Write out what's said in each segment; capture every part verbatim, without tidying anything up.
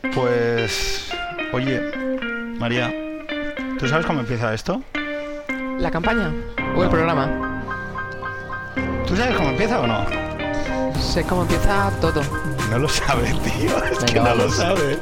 Pues... Oye, María, ¿tú sabes cómo empieza esto? ¿La campaña? ¿O el No. programa? ¿Tú sabes cómo empieza o no? Sé cómo empieza todo. No lo sabe, tío. Es Venga, que no vamos. lo sabe.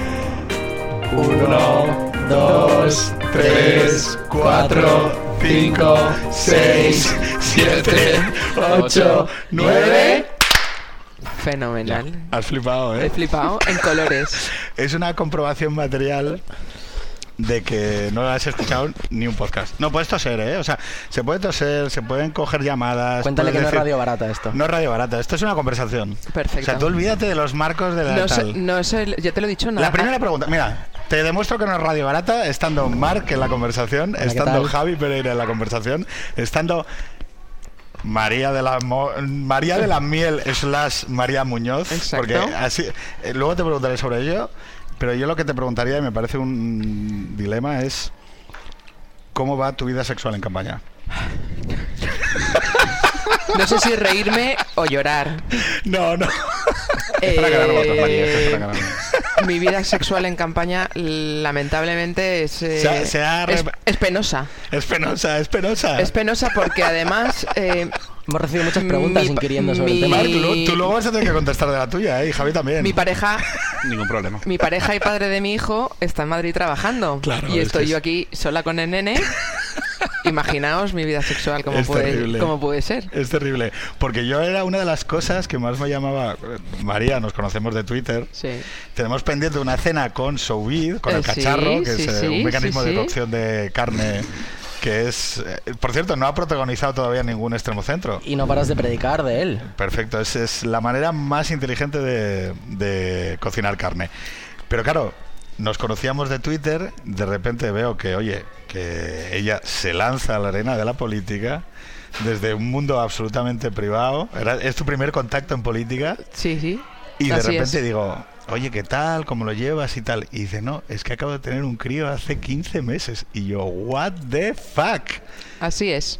Uno, dos, tres, cuatro, cinco, seis, siete, ocho, nueve. Fenomenal. Has flipado, He ¿eh? flipado en colores. Es una comprobación material de que no has escuchado ni un podcast. No puedes toser, ¿eh? O sea, se puede toser, se pueden coger llamadas. Cuéntale que puedes no es decir- radio barata esto. No es radio barata, esto es una conversación. Perfecto. O sea, tú olvídate de los marcos de la No sé, tal. no sé, ya te lo he dicho, nada. La primera pregunta, mira, te demuestro que no es radio barata, estando Marc en la conversación, Hola, ¿qué estando tal? Javi Pereira en la conversación, estando María de la Mo- María de la Miel slash María Muñoz, Exacto. porque así eh, luego te preguntaré sobre ello, pero yo lo que te preguntaría y me parece un dilema es ¿cómo va tu vida sexual en campaña? No sé si reírme o llorar. No, no. Eh, para ganar votos, María, esto es para ganar. Mi vida sexual en campaña, lamentablemente, es, eh, Se ha- se ha es, re- es penosa. Es penosa, es penosa. Es penosa porque además... eh, Hemos recibido muchas preguntas Mi- inquiriendo sobre mi- el tema. Vale, tú, luego- tú luego vas a tener que contestar de la tuya, ¿eh? Y Javi también. mi pareja Ningún problema. mi pareja y padre de mi hijo está en Madrid trabajando. Claro, y es estoy que yo es- aquí sola con el nene. Imaginaos mi vida sexual, cómo Es puede, terrible. cómo puede ser. Es terrible. Porque yo era una de las cosas que más me llamaba. María, nos conocemos de Twitter. Sí. Tenemos pendiente una cena con Soubid, con Eh, el sí, cacharro, que sí, es eh, sí, un mecanismo sí, de sí. cocción de carne. Que es. eh, por cierto, no ha protagonizado todavía ningún extremo centro. Y no paras de predicar de él. Perfecto, es, es la manera más inteligente de, de cocinar carne. Pero claro, nos conocíamos de Twitter, de repente veo que, oye, que ella se lanza a la arena de la política desde un mundo absolutamente privado. Era, es tu primer contacto en política Sí, sí. y de Así repente es. diy oye, ¿qué tal? ¿Cómo lo llevas y tal? Y dice, no, es que acabo de tener un crío hace quince meses. Y yo, what the fuck? Así es.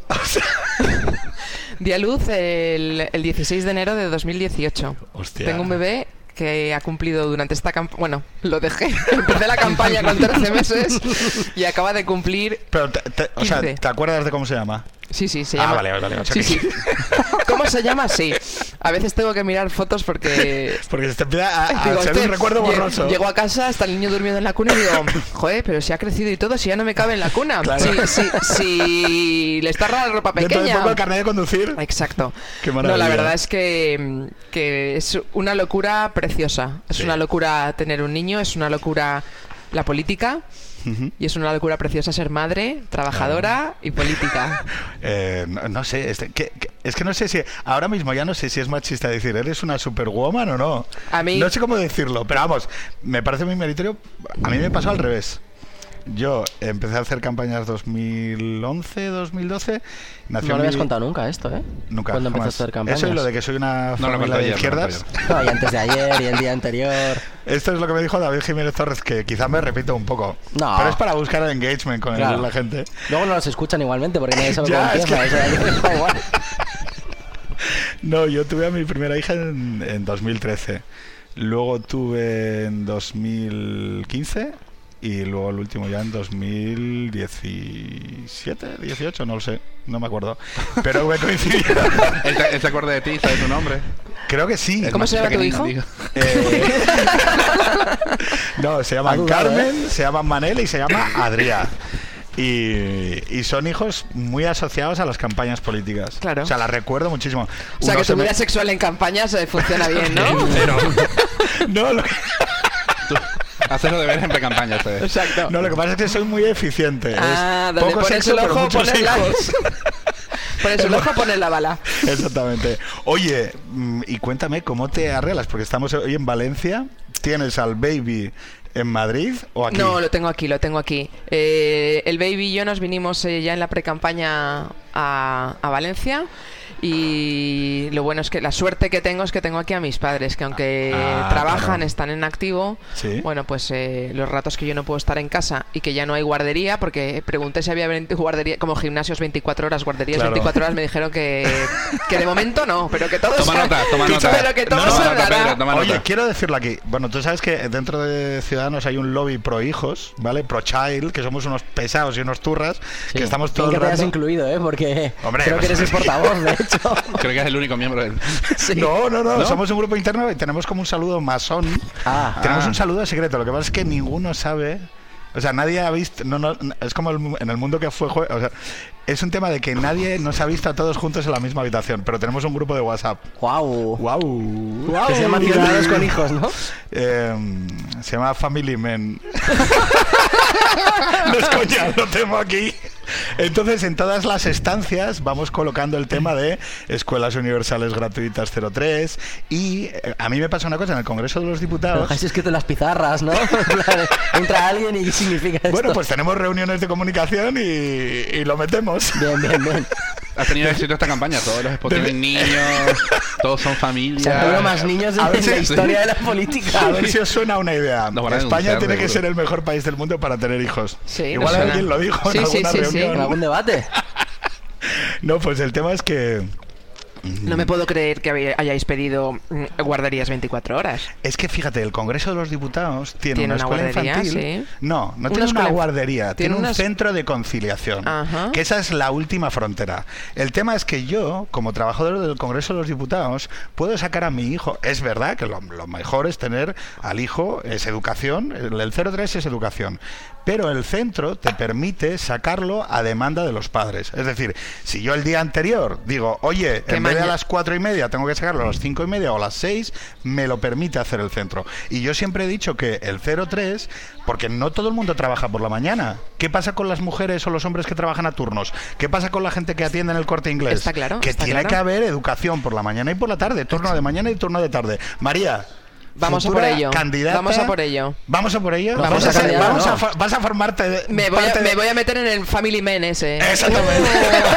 Di a luz el, el dieciséis de enero de dos mil dieciocho. Hostia. Tengo un bebé que ha cumplido durante esta campaña... Bueno, lo dejé. Empecé la campaña con trece meses y acaba de cumplir... Pero, te- te- o sea, quince. ¿te acuerdas de cómo se llama? Sí, sí, se Ah, llama... vale, vale, vale, o sea Sí, que- sí. ¿Cómo se llama? Sí. A veces tengo que mirar fotos porque... Porque se te empieza a, a Digo, ser este- un recuerdo lle- borroso. Llego a casa, está el niño durmiendo en la cuna y digo, joder, pero si ha crecido y todo, si ya no me cabe en la cuna. Claro. Si, si, si le está rara la ropa Dentro de pequeña. poco el carnet de conducir. Exacto. Qué No, maravilla. la verdad es que, que es una locura preciosa. Es Sí. una locura tener un niño, es una locura la política Ujú. y es una locura preciosa ser madre, trabajadora y política. Eh, no, no sé, este, que- que- es que no sé si ahora mismo ya no sé si es machista decir eres una superwoman o no. A mí- no sé cómo decirlo, pero vamos, me parece muy meritorio. A mí me pasó al revés. Yo empecé a hacer campañas dos mil once, dos mil doce. Nació No lo mi- habías contado nunca esto, ¿eh? Nunca. Cuando jamás. empezaste a hacer campañas. Eso y lo de que soy una No lo familia contó de ayer, no lo izquierdas. contó ayer. No, y antes de ayer y el día anterior. Esto es lo que me dijo David Jiménez Torres, que quizá me repito un poco. No. Pero es para buscar el engagement con el- Claro. la gente. Luego no los escuchan igualmente porque nadie sabe Ya, cómo es empieza. que- O sea, que da igual. No, yo tuve a mi primera hija en, en dos mil trece. Luego tuve en dos mil quince y luego el último ya en dos mil diecisiete, dieciocho, no lo sé, no me acuerdo. Pero me coincidió. ¿Él te, él se acuerda de ti y sabe tu nombre? Creo que sí. Es ¿Cómo más se llama tu pequeño, hijo? tío. Eh, no, se Ha llaman dudado, Carmen, se llaman Manel y se llama Adrià. Y, y son hijos muy asociados a las campañas políticas. Claro. O sea, las recuerdo muchísimo. O sea, Uno que se tu me- vida sexual en campañas eh, funciona bien, ¿no? Cero. No, lo que... Haces los deberes en pre-campaña, ustedes. Exacto. No, lo que pasa es que soy muy eficiente. Ah, Es donde poco pones sexo, el pero ojo, muchos pones la... hijos. Pones el ojo, pones la bala. Exactamente. Oye, mm, y cuéntame cómo te arreglas, porque estamos hoy en Valencia. ¿Tienes al baby en Madrid o aquí? No, lo tengo aquí, lo tengo aquí. Eh, el baby y yo nos vinimos eh, ya en la pre-campaña a, a Valencia Y lo bueno es que la suerte que tengo es que tengo aquí a mis padres, que aunque Ah, trabajan, claro. están en activo, Sí. bueno, pues eh, los ratos que yo no puedo estar en casa y que ya no hay guardería, porque pregunté si había veinte guardería, como gimnasios veinticuatro horas, guarderías Claro. veinticuatro horas, me dijeron que, que de momento no, pero que todo Toma se- nota, toma nota. pero que todo No, se toma nota, hablará. Pedro, toma Oye, nota. quiero decirlo aquí. Bueno, tú sabes que dentro de Ciudadanos hay un lobby pro hijos, ¿vale? Pro child, que somos unos pesados y unos turras, Sí. que estamos todo Bien el que te hayas rato... incluido, ¿eh? Porque Hombre, creo que pues- eres el portavoz, de hecho. Creo que es el único miembro del... Sí. No, no, no, ¿No? somos un grupo interno y tenemos como un saludo masón. Ah. tenemos Ah. un saludo secreto. Lo que pasa es que ninguno sabe. O sea, nadie ha visto. No, no, es como el mu- en el mundo que fue. jue- O sea, es un tema de que nadie nos ha visto a todos juntos en la misma habitación, pero tenemos un grupo de WhatsApp. Guau. ¡Wow! Que se llama Ciudadanos con hijos, ¿no? Eh, se llama Family Men. No es coña, lo tengo aquí. Entonces, en todas las estancias vamos colocando el tema de escuelas universales gratuitas cero tres y eh, a mí me pasa una cosa en el Congreso de los Pero Diputados. dejáis escrito en las pizarras, ¿no? En plan, entra alguien y significa esto. Bueno, pues tenemos reuniones de comunicación y, y lo metemos. Bien, bien, bien. Has tenido éxito esta campaña, todos los spots tienen niños, todos son familia. Se han tenido más niños A en ver si- la historia de la política. A ver si os suena una idea. Nos van a España denunciar, tiene que seguro. ser el mejor país del mundo para tener hijos. Sí, Igual nos suena. alguien lo dijo Sí, en sí, alguna sí, sí. reunión. ¿En algún debate? No, pues el tema es que No me puedo creer que habéis- hayáis pedido mm, guarderías veinticuatro horas. es que fíjate, el Congreso de los Diputados tiene, ¿Tiene una, una escuela guardería? infantil. Sí. No, no Una tiene una escuela inf- guardería, tiene, tiene un unas- centro de conciliación. Ajá. Que esa es la última frontera. El tema es que yo, como trabajador del Congreso de los Diputados, puedo sacar a mi hijo. Es verdad que lo, lo mejor es tener al hijo, es educación, el, el cero tres es educación. Pero el centro te permite sacarlo a demanda de los padres. Es decir, si yo el día anterior digo, oye, Que en vez de a maña- las cuatro y media tengo que sacarlo a las cinco y media o a las seis, me lo permite hacer el centro. Y yo siempre he dicho que el cero tres, porque no todo el mundo trabaja por la mañana. ¿Qué pasa con las mujeres o los hombres que trabajan a turnos? ¿Qué pasa con la gente que atiende en el Corte Inglés? Está claro, Que está tiene claro. que haber educación por la mañana y por la tarde, turno de mañana y turno de tarde. María. Vamos a futura por ello. candidata. Vamos a por ello. Vamos a por ello. Vamos Vas a a, ser- candidatar, vamos a ¿no? for- vas a formarte de- Me voy, a, parte de- me voy a meter en el Family Men ese. Exactamente.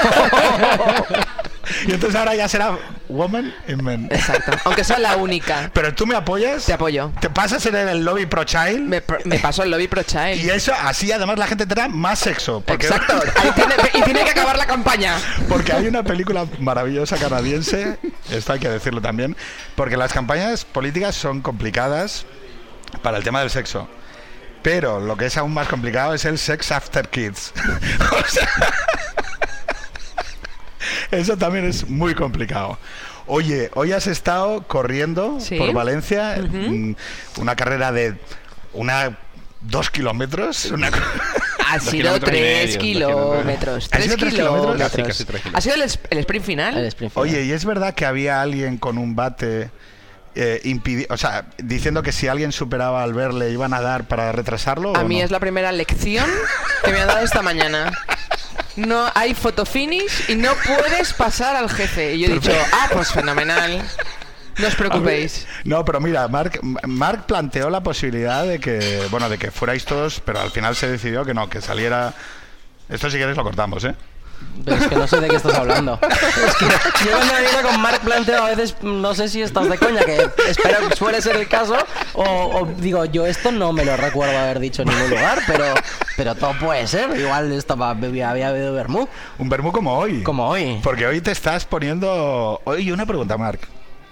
Y entonces ahora ya será Woman in Men. Exacto. Aunque sea la única. Pero tú me apoyas. Te apoyo. Te pasas en el lobby pro child. Me, pr- me paso el lobby pro child. Y eso, así además la gente tendrá más sexo. Porque, Exacto. Ahí tiene- y tiene que acabar la campaña. porque hay una película maravillosa canadiense, esto hay que decirlo también, porque las campañas políticas son complicadas para el tema del sexo. Pero lo que es aún más complicado es el sex after kids. O sea, eso también es muy complicado. Oye, hoy has estado corriendo Sí. por Valencia, mm, una carrera de una dos kilómetros. Una... co- Ha Dos sido kilómetros y tres medio, kilómetros. ¿Ha Tres sido tres kilómetros? kilómetros. Casi, casi tres ¿Ha kilómetros. sido el, es- el sprint final? El sprint final. Oye, ¿y es verdad que había alguien con un bate eh, impidi- o sea, diciendo que si alguien superaba al verle iban a dar para retrasarlo? A o mí no? es la primera lección que me han dado esta mañana. No hay fotofinish y no puedes pasar al jefe. Y yo he dicho, ah, pues fenomenal. No os preocupéis. No, pero mira, Mark, Mark planteó la posibilidad de que, bueno, de que fuerais todos, pero al final se decidió que no, que saliera. Esto si quieres lo cortamos, ¿eh? Pero es que no sé de qué estás hablando. Es que yo cuando me vino con Marc planteo a veces no sé si estás de coña, que espero que suele ser el caso, o, o digo, yo esto no me lo recuerdo haber dicho en ningún lugar, pero, pero todo puede ser. Igual estaba, había, había bebido vermú, Un vermú como hoy. como hoy. Porque hoy te estás poniendo. Oye, una pregunta, Marc.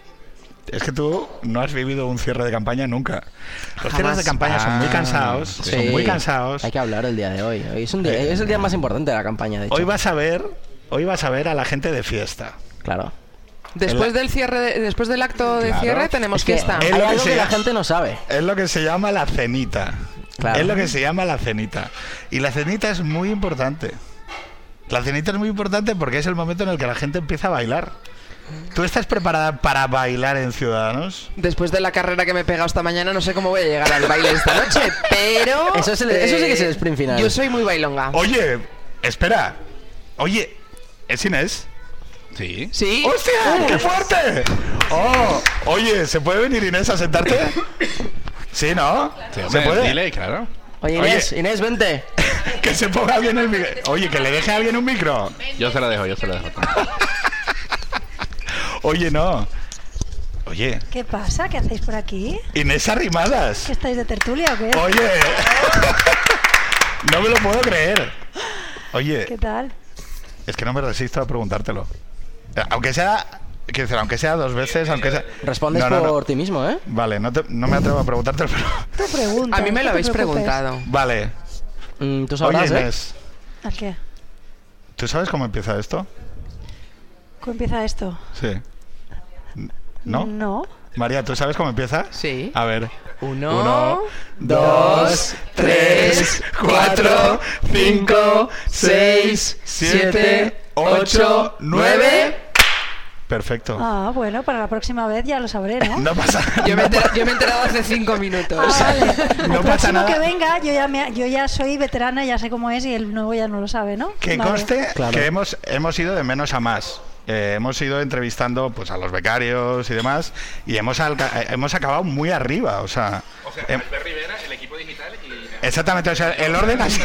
Es que tú no has vivido un cierre de campaña nunca. Los cierres Jamás. de campaña son muy Ah, cansados, Sí, son muy cansados. Hay que hablar el día de hoy. Hoy es, un día, es el día más importante de la campaña, de hecho. Hoy vas a ver, hoy vas a ver a la gente de fiesta. Claro. Después El- del cierre, de- después del acto de Claro. cierre tenemos Es que fiesta. Es hay lo que algo se que la llama- gente no sabe. Es lo que se llama la cenita. Claro. Es lo que se llama la cenita. Y la cenita es muy importante. La cenita es muy importante porque es el momento en el que la gente empieza a bailar. ¿Tú estás preparada para bailar en Ciudadanos? Después de la carrera que me he pegado esta mañana, no sé cómo voy a llegar al baile esta noche, pero... Eso es el- eso sí que es el sprint final. Yo soy muy bailonga. Oye, espera. Oye, ¿es Inés? Sí. ¿Sí? ¡Hostia! ¡Qué fuerte! Oh, oye, ¿se puede venir Inés a sentarte? Sí, ¿no? Sí, ¿Se hombre, puede? dile, claro. Oye, Oye. Inés, Inés, vente. Que se ponga alguien el micro. Oye, que le deje a alguien un micro. Yo se lo dejo, yo se lo dejo. Oye, no. Oye, ¿Qué pasa? ¿Qué hacéis por aquí? Inés Arrimadas. ¿Que estáis de tertulia o qué? Oye. No me lo puedo creer. Oye, ¿Qué tal? es que no me resisto a preguntártelo. Aunque sea, quiero decir, aunque sea dos veces, aunque sea... Respondes No, no, por no. ti mismo, ¿eh? Vale, no, te- no me atrevo a preguntártelo, pero... Tú pregunta. A mí me lo no te habéis preocupes. preguntado. Vale. Mm, tú Oye, sabrás, ¿eh? Inés, ¿Al qué? ¿tú sabes cómo empieza esto? ¿Cómo empieza esto? Sí. ¿No? No. María, ¿tú sabes cómo empieza? Sí. A ver. Uno, Uno, dos, tres, cuatro, cinco, seis, siete, ocho, nueve. Perfecto. Ah, bueno, para la próxima vez ya lo sabré, ¿no? No pasa Yo me, he entera- yo me he enterado hace cinco minutos. Ah, vale. No El pasa próximo nada. que venga, yo ya, me- yo ya soy veterana, ya sé cómo es y el nuevo ya no lo sabe, ¿no? Que Vale. conste Claro. que hemos, hemos ido de menos a más. Eh, hemos ido entrevistando pues a los becarios y demás y hemos, alca- eh, hemos acabado muy arriba. O sea, O sea, em- Albert Rivera, el equipo digital y... exactamente. O sea, el orden ha sido...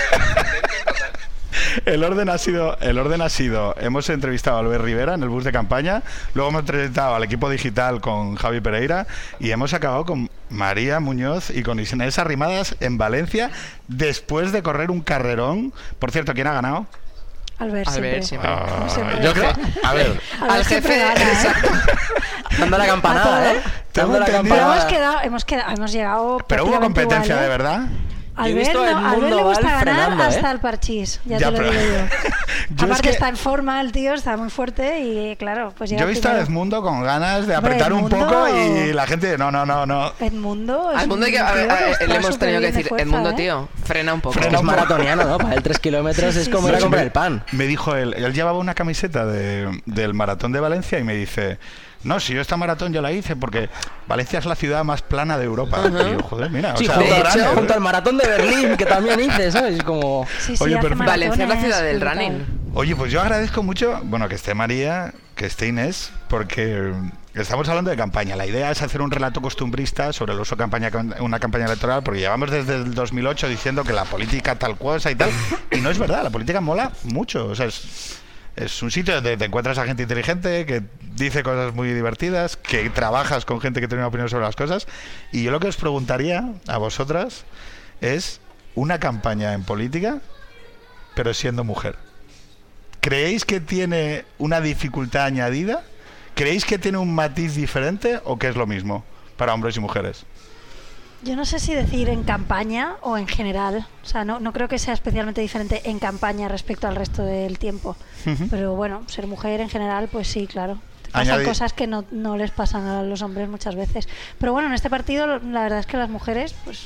El orden ha sido, el orden ha sido, hemos entrevistado a Albert Rivera en el bus de campaña, luego hemos entrevistado al equipo digital con Javi Pereira y hemos acabado con María Muñoz y con Inés Arrimadas en Valencia después de correr un carrerón. Por cierto, ¿quién ha ganado? Albert Albert siempre. siempre. Como siempre. yo creo, a ver, Albert Al siempre jefe, gana, ¿eh? exacto. Dando la A campanada, todo. ¿eh? Tengo Dando la entendido- Pero hemos campanada. quedado, hemos quedado, hemos llegado. pero hubo prácticamente competencia igual, de ¿eh? verdad. Yo he Albert, visto no, el Albert mundo le gusta Val ganar frenando, ¿eh? hasta el parchís, ya, Ya, te lo pero- digo yo. Yo es Aparte que- está en forma el tío, está muy fuerte y claro, pues llega Yo he visto a primero. Edmundo con ganas de Hombre, apretar un Edmundo- poco y la gente, no, no, no, no. Edmundo es Al mundo hay que, un a ver, tío a ver, está le hemos súper tenido que bien de decir, fuerza, Edmundo, ¿eh? tío, frena un poco. Frena Que es un poco. maratoniano, ¿no? Para él tres kilómetros Sí, es sí, como sí. ir a Sí, comprar me- el pan. Me dijo él, él llevaba una camiseta de, del maratón de Valencia y me dice, no, si yo esta maratón yo la hice porque Valencia es la ciudad más plana de Europa. Y yo, joder, mira, Sí, o sea, junto, de al- hecho- junto al maratón de Berlín, que también hice, ¿sabes? Como... Sí, sí, Oye, hace pero- Valencia es la maratones, ciudad del brutal. running. Oye, pues yo agradezco mucho, bueno, que esté María, que esté Inés, porque estamos hablando de campaña. La idea es hacer un relato costumbrista sobre el uso de campaña, una campaña electoral, porque llevamos desde el dos mil ocho diciendo que la política tal cosa y tal, y no es verdad, la política mola mucho. O sea, es, es un sitio donde te encuentras a gente inteligente, que dice cosas muy divertidas, que trabajas con gente que tiene una opinión sobre las cosas, y yo lo que os preguntaría a vosotras es una campaña en política, pero siendo mujer. ¿Creéis que tiene una dificultad añadida? ¿Creéis que tiene un matiz diferente o que es lo mismo para hombres y mujeres? Yo no sé si decir en campaña o en general. O sea, no, no creo que sea especialmente diferente en campaña respecto al resto del tiempo. Ujú. Pero bueno, ser mujer en general, pues sí, claro. Te pasan Añadi- cosas que no, no les pasan a los hombres muchas veces. Pero bueno, en este partido la verdad es que las mujeres, pues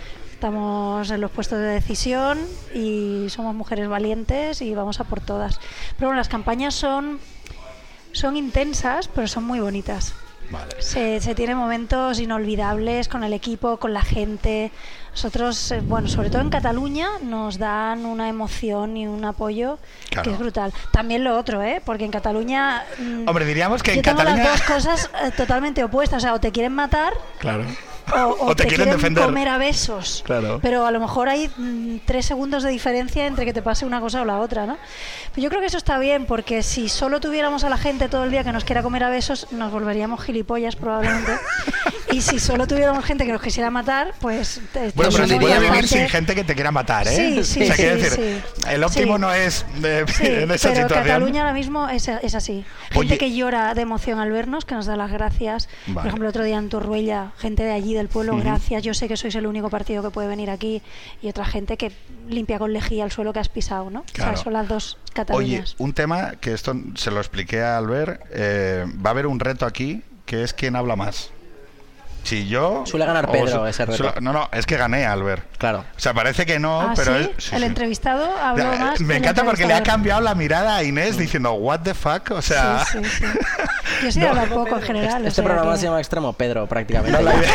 estamos en los puestos de decisión y somos mujeres valientes y vamos a por todas. Pero bueno, las campañas son, son intensas, pero son muy bonitas. Vale. Se, se tiene momentos inolvidables con el equipo, con la gente. Nosotros, eh, bueno, sobre todo en Cataluña, nos dan una emoción y un apoyo Claro. que es brutal. También lo otro, ¿eh? Porque en Cataluña... mm, Hombre, diríamos que yo en tengo Cataluña... las dos cosas eh, totalmente opuestas. O sea, o te quieren matar Claro. o, o O te quieren defender. comer a besos. Claro. Pero a lo mejor hay mm, tres segundos de diferencia entre que te pase una cosa o la otra, ¿no? Pero yo creo que eso está bien, porque si solo tuviéramos a la gente todo el día que nos quiera comer a besos, nos volveríamos gilipollas probablemente. Y si solo tuviéramos gente que nos quisiera matar, pues... te- Bueno, pero tenemos se puede vivir bastante- sin gente que te quiera matar, ¿eh? Sí, sí, o sea, sí, quiero decir, sí. el óptimo Sí. no es eh, Sí, en esa pero situación. Cataluña ahora mismo es, es así. Gente Oye. que llora de emoción al vernos, que nos da las gracias. Vale. Por ejemplo, el otro día en Torruella, gente de allí, del pueblo, Ujú. gracias. Yo sé que sois el único partido que puede venir aquí. Y otra gente que limpia con lejía el suelo que has pisado, ¿no? Claro. O sea, son las dos Oye, Cataluñas. un tema que esto se lo expliqué a Albert, eh, va a haber un reto aquí, que es quién habla más. Si yo... Suele ganar o Pedro su- ese reto. suele- no, no, es que gané, Albert. Claro. O sea, parece que no, ¿Ah, pero... sí? es- sí, el sí. entrevistado habló Ya, más. Me que el encanta porque le ha entrevistador. cambiado la mirada a Inés diciendo, what the fuck, o sea... Sí, sí, sí. Yo sí No. hablo poco en general. o Este sea programa que se llama Extremo Pedro, prácticamente. No, la idea-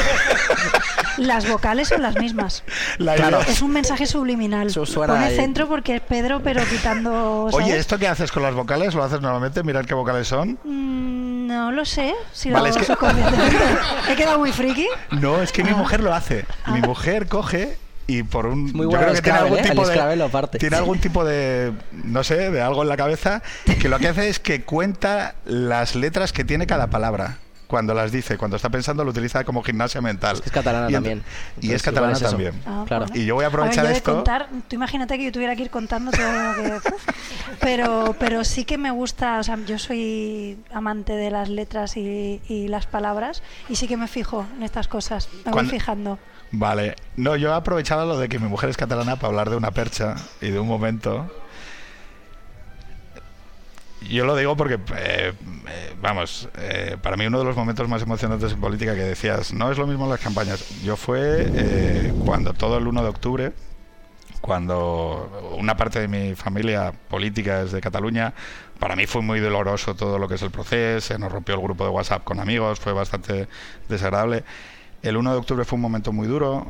Las vocales son las mismas. la Claro. idea- Es un mensaje subliminal. Su- suena Pone ahí. centro porque es Pedro, pero quitando. ¿sabes? Oye, ¿esto qué haces con las vocales? ¿Lo haces normalmente? Mirar qué vocales son. Mm, no lo sé. Si Vale, lo es hago que- subconscientemente. He quedado muy friki. No, es que mi Ah. mujer lo hace. Mi Ah. mujer coge y por un Muy yo bueno creo el que tiene Scrabble, algún ¿eh? tipo El de Scrabble lo parte. tiene algún tipo de no sé, de algo en la cabeza que lo que hace es que cuenta las letras que tiene cada palabra. Cuando las dice, cuando está pensando, lo utiliza como gimnasia mental. Es que es catalana y ent- también. Y Entonces, es catalana igual es eso. también. Ah, Claro. bueno. Y yo voy a aprovechar ver, yo de esto. contar, tú imagínate que yo tuviera que ir contando todo lo que... uf. Pero, pero sí que me gusta, o sea, yo soy amante de las letras y, y las palabras y sí que me fijo en estas cosas, me Cuando- voy fijando. Vale. No, yo aprovechaba lo de que mi mujer es catalana para hablar de una percha y de un momento. Yo lo digo porque, eh, eh, vamos, eh, para mí uno de los momentos más emocionantes en política que decías, no es lo mismo las campañas. Yo fue eh, cuando todo el uno de octubre, cuando una parte de mi familia política es de Cataluña, para mí fue muy doloroso todo lo que es el proceso, se nos rompió el grupo de WhatsApp con amigos, fue bastante desagradable. El uno de octubre fue un momento muy duro.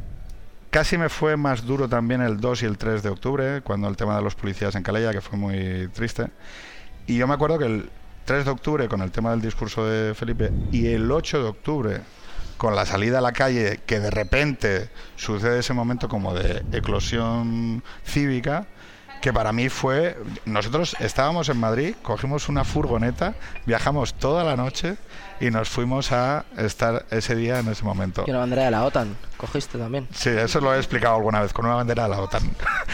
Casi me fue más duro también el dos y el tres de octubre, cuando el tema de los policías en Calella, que fue muy triste. Y yo me acuerdo que el tres de octubre, con el tema del discurso de Felipe, y el ocho de octubre, con la salida a la calle, que de repente sucede ese momento como de eclosión cívica, que para mí fue... Nosotros estábamos en Madrid, cogimos una furgoneta, viajamos toda la noche y nos fuimos a estar ese día en ese momento. Y una bandera de la OTAN, cogiste también. Sí, eso lo he explicado alguna vez, con una bandera de la OTAN.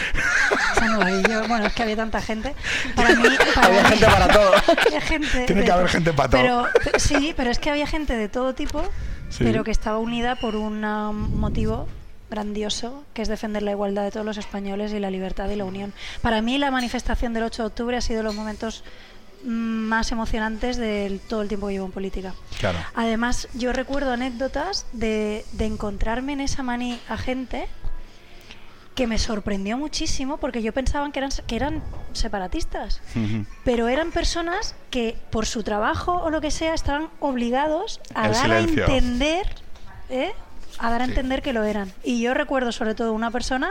O sea, no, y yo- bueno, es que había tanta gente. Para mí, para Había mí- gente para todo. había gente Tiene de que haber to- gente para todo. Pero, pe- sí, pero es que había gente de todo tipo, Sí. pero que estaba unida por un um, motivo grandioso, que es defender la igualdad de todos los españoles y la libertad y la unión. Para mí la manifestación del ocho de octubre ha sido los momentos mm, más emocionantes de todo el tiempo que llevo en política. Claro. Además, yo recuerdo anécdotas de, de encontrarme en esa mani a gente que me sorprendió muchísimo porque yo pensaba que eran, que eran separatistas, Ujú. pero eran personas que por su trabajo o lo que sea estaban obligados a El dar silencio. a entender, ¿eh? a dar a Sí. entender que lo eran. Y yo recuerdo sobre todo una persona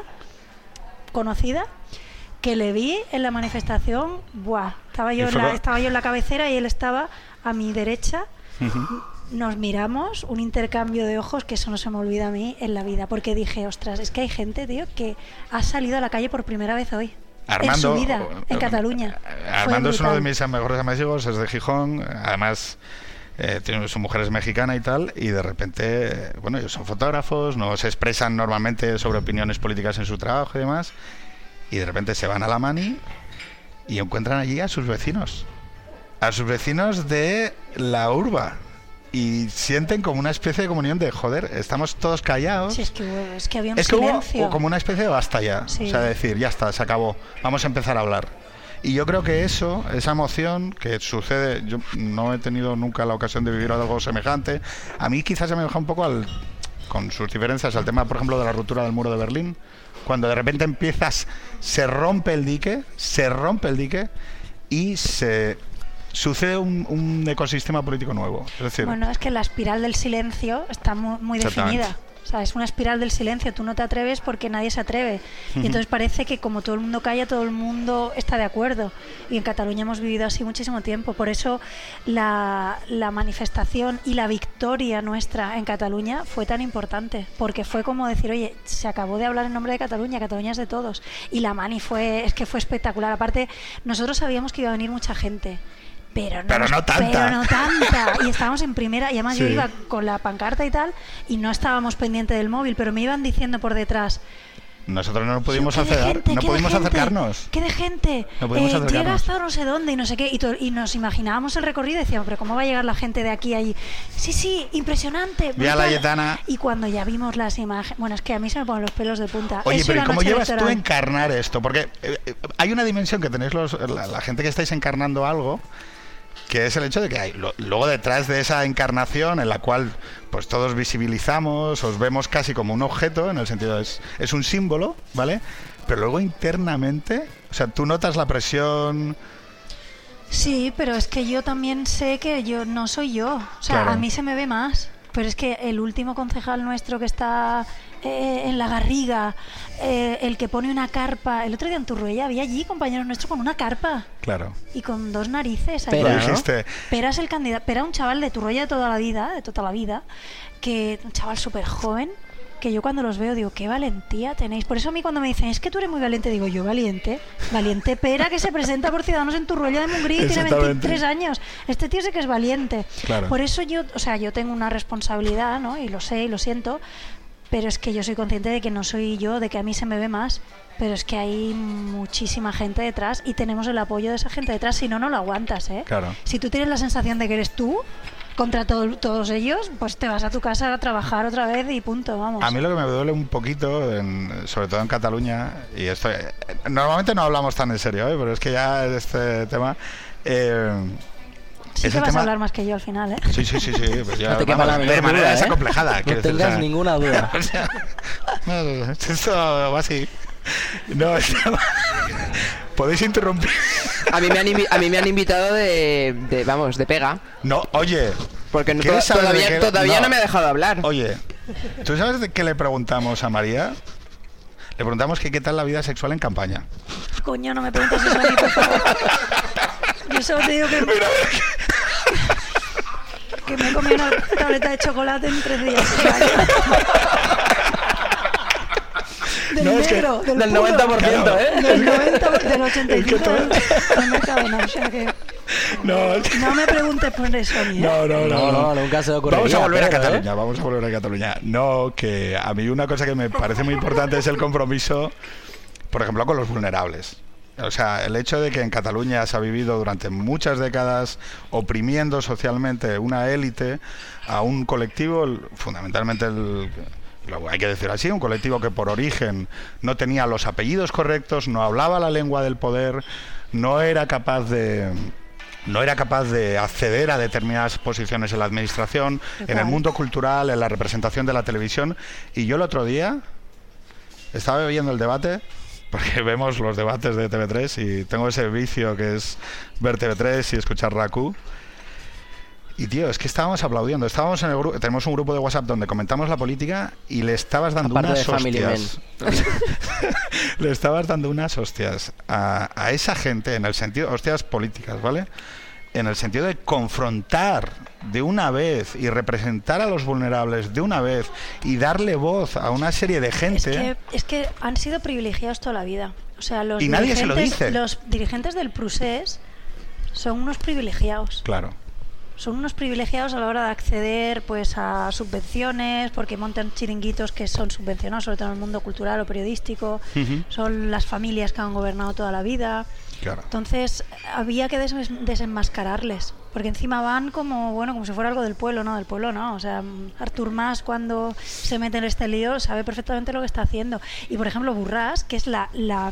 conocida que le vi en la manifestación, buah, estaba yo, Y en fue la, co- estaba yo en la cabecera y él estaba a mi derecha. Ujú. Nos miramos, un intercambio de ojos que eso no se me olvida a mí en la vida, porque dije, ostras, es que hay gente, tío, que ha salido a la calle por primera vez hoy. Armando, en su vida, en eh, Cataluña. eh, Fue Armando es uno de brutal. mis mejores amigos, es de Gijón, además eh, tiene, su mujer es mexicana y tal, y de repente, eh, bueno, ellos son fotógrafos, no se expresan normalmente sobre opiniones políticas en su trabajo y demás, y de repente se van a la mani y encuentran allí a sus vecinos, a sus vecinos de la urba. Y sienten como una especie de comunión de, joder, estamos todos callados. Sí, es que, hubo- es que había un Es que silencio. hubo como una especie de basta ya. Sí. O sea, decir, ya está, se acabó. Vamos a empezar a hablar. Y yo creo que eso, esa emoción que sucede, yo no he tenido nunca la ocasión de vivir algo semejante. A mí quizás se me deja un poco al, con sus diferencias al tema, por ejemplo, de la ruptura del muro de Berlín. Cuando de repente empiezas, se rompe el dique, se rompe el dique y se... sucede un, un ecosistema político nuevo. Es decir, Bueno, es que la espiral del silencio está muy, muy Exactamente. definida. O sea, es una espiral del silencio. Tú no te atreves porque nadie se atreve. Y entonces parece que como todo el mundo calla, todo el mundo está de acuerdo. Y en Cataluña hemos vivido así muchísimo tiempo. Por eso la, la manifestación y la victoria nuestra en Cataluña fue tan importante. Porque fue como decir, oye, se acabó de hablar en nombre de Cataluña, Cataluña es de todos. Y la mani fue, es que fue espectacular. Aparte, nosotros sabíamos que iba a venir mucha gente. Pero no, Pero nos- no tanta. pero no tanta. Y estábamos en primera, y además yo Sí. iba con la pancarta y tal, y no estábamos pendientes del móvil, pero me iban diciendo por detrás. nosotros no pudimos "¿Qué de acceder, gente? no ¿Qué de pudimos gente? acercarnos. ¿Qué de gente? No pudimos Eh, acercarnos. llega hasta no sé dónde y no sé qué. Y, to- y nos imaginábamos el recorrido y decíamos, pero ¿cómo va a llegar la gente de aquí a allí? Sí, sí, impresionante. Vi a la brutal". Yetana. Y cuando ya vimos las imágenes, bueno, es que a mí se me ponen los pelos de punta. Oye, Eso y pero ¿y la cómo noche llevas tú a electoral. encarnar esto? Porque eh, eh, hay una dimensión que tenéis los, la, la gente que estáis encarnando algo, que es el hecho de que hay, lo- luego detrás de esa encarnación en la cual pues todos visibilizamos, os vemos casi como un objeto, en el sentido es, es un símbolo, ¿vale? Pero luego internamente, o sea, tú notas la presión... Sí, pero es que yo también sé que yo no soy yo. O sea, Claro. a mí se me ve más. Pero es que el último concejal nuestro que está eh, en la Garriga, eh, el que pone una carpa, el otro día en Turruella había allí compañeros nuestros con una carpa Claro. y con dos narices. allí. Lo Pera, ¿no? dijiste. Pera es el candidato, Pera un chaval de Turruella de toda la vida, de toda la vida, que un chaval súper joven, que yo cuando los veo digo, qué valentía tenéis. Por eso a mí cuando me dicen, es que tú eres muy valiente, digo, yo valiente. Valiente pera que se presenta por Ciudadanos en Turroella de Montgrí y tiene veintitrés años. Este tío sí que es valiente. Claro. Por eso yo, o sea, yo tengo una responsabilidad, ¿no? Y lo sé y lo siento, pero es que yo soy consciente de que no soy yo, de que a mí se me ve más. Pero es que hay muchísima gente detrás y tenemos el apoyo de esa gente detrás, si no, no lo aguantas, ¿eh? Claro. Si tú tienes la sensación de que eres tú contra todo, todos ellos, pues te vas a tu casa a trabajar otra vez y punto, vamos. A mí lo que me duele un poquito, en, sobre todo en Cataluña, y esto normalmente no hablamos tan en serio, ¿eh? Pero es que ya este tema... Eh, Sí que vas tema... a hablar más que yo al final, ¿eh? Sí, sí, sí, sí. Pues ya, no te quepa vamos, la menor de manera duda, ¿eh? desacomplejada. No tengas o sea, ninguna duda. O sea, no, esto va así. No, estaba... ¿Podéis interrumpir? A mí me han, invi- a mí me han invitado de, de, vamos, de pega. No, oye. Porque no, to- todavía, qué... todavía no. no me ha dejado hablar. Oye, ¿tú sabes de qué le preguntamos a María? Le preguntamos que qué tal la vida sexual en campaña. Coño, no me preguntes eso a mí, por favor. Yo solo te digo que... Mira, que me comí una tableta de chocolate en tres días. Del no, es negro, que, del, del puro, noventa por ciento, claro, ¿eh? Del noventa por ciento, del ochenta y cinco por ciento. Es que todo... No me cabe nada, o sea que... No, es que... no me preguntes por eso, ni, ¿eh? No, no, no, no, no, nunca se ocurriría. Vamos a volver pero, a Cataluña, ¿eh? vamos a volver a Cataluña. No, que a mí una cosa que me parece muy importante es el compromiso, por ejemplo, con los vulnerables. O sea, el hecho de que en Cataluña se ha vivido durante muchas décadas oprimiendo socialmente una élite a un colectivo, el, fundamentalmente el... Lo hay que decir así, un colectivo que por origen no tenía los apellidos correctos, no hablaba la lengua del poder, no era capaz de no era capaz de acceder a determinadas posiciones en la administración, en el mundo cultural, en la representación de la televisión. Y yo el otro día estaba viendo el debate, porque vemos los debates de T V tres y tengo ese vicio que es ver T V tres y escuchar Raku. Y tío, es que estábamos aplaudiendo, estábamos en el grupo, tenemos un grupo de WhatsApp donde comentamos la política y le estabas dando Aparte unas de Family hostias. Le estabas dando unas hostias a, a esa gente en el sentido, hostias políticas, ¿vale? En el sentido de confrontar de una vez y representar a los vulnerables de una vez y darle voz a una serie de gente. Es que, es que han sido privilegiados toda la vida. O sea, los y nadie se lo dice. Los dirigentes del Prusés son unos privilegiados. Claro. Son unos privilegiados a la hora de acceder pues a subvenciones, porque montan chiringuitos que son subvencionados, sobre todo en el mundo cultural o periodístico. Uh-huh. Son las familias que han gobernado toda la vida. Claro. Entonces había que des- desenmascararles, porque encima van como bueno como si fuera algo del pueblo, no del pueblo, no. O sea, Artur Mas cuando se mete en este lío sabe perfectamente lo que está haciendo. Y por ejemplo Borràs, que es la la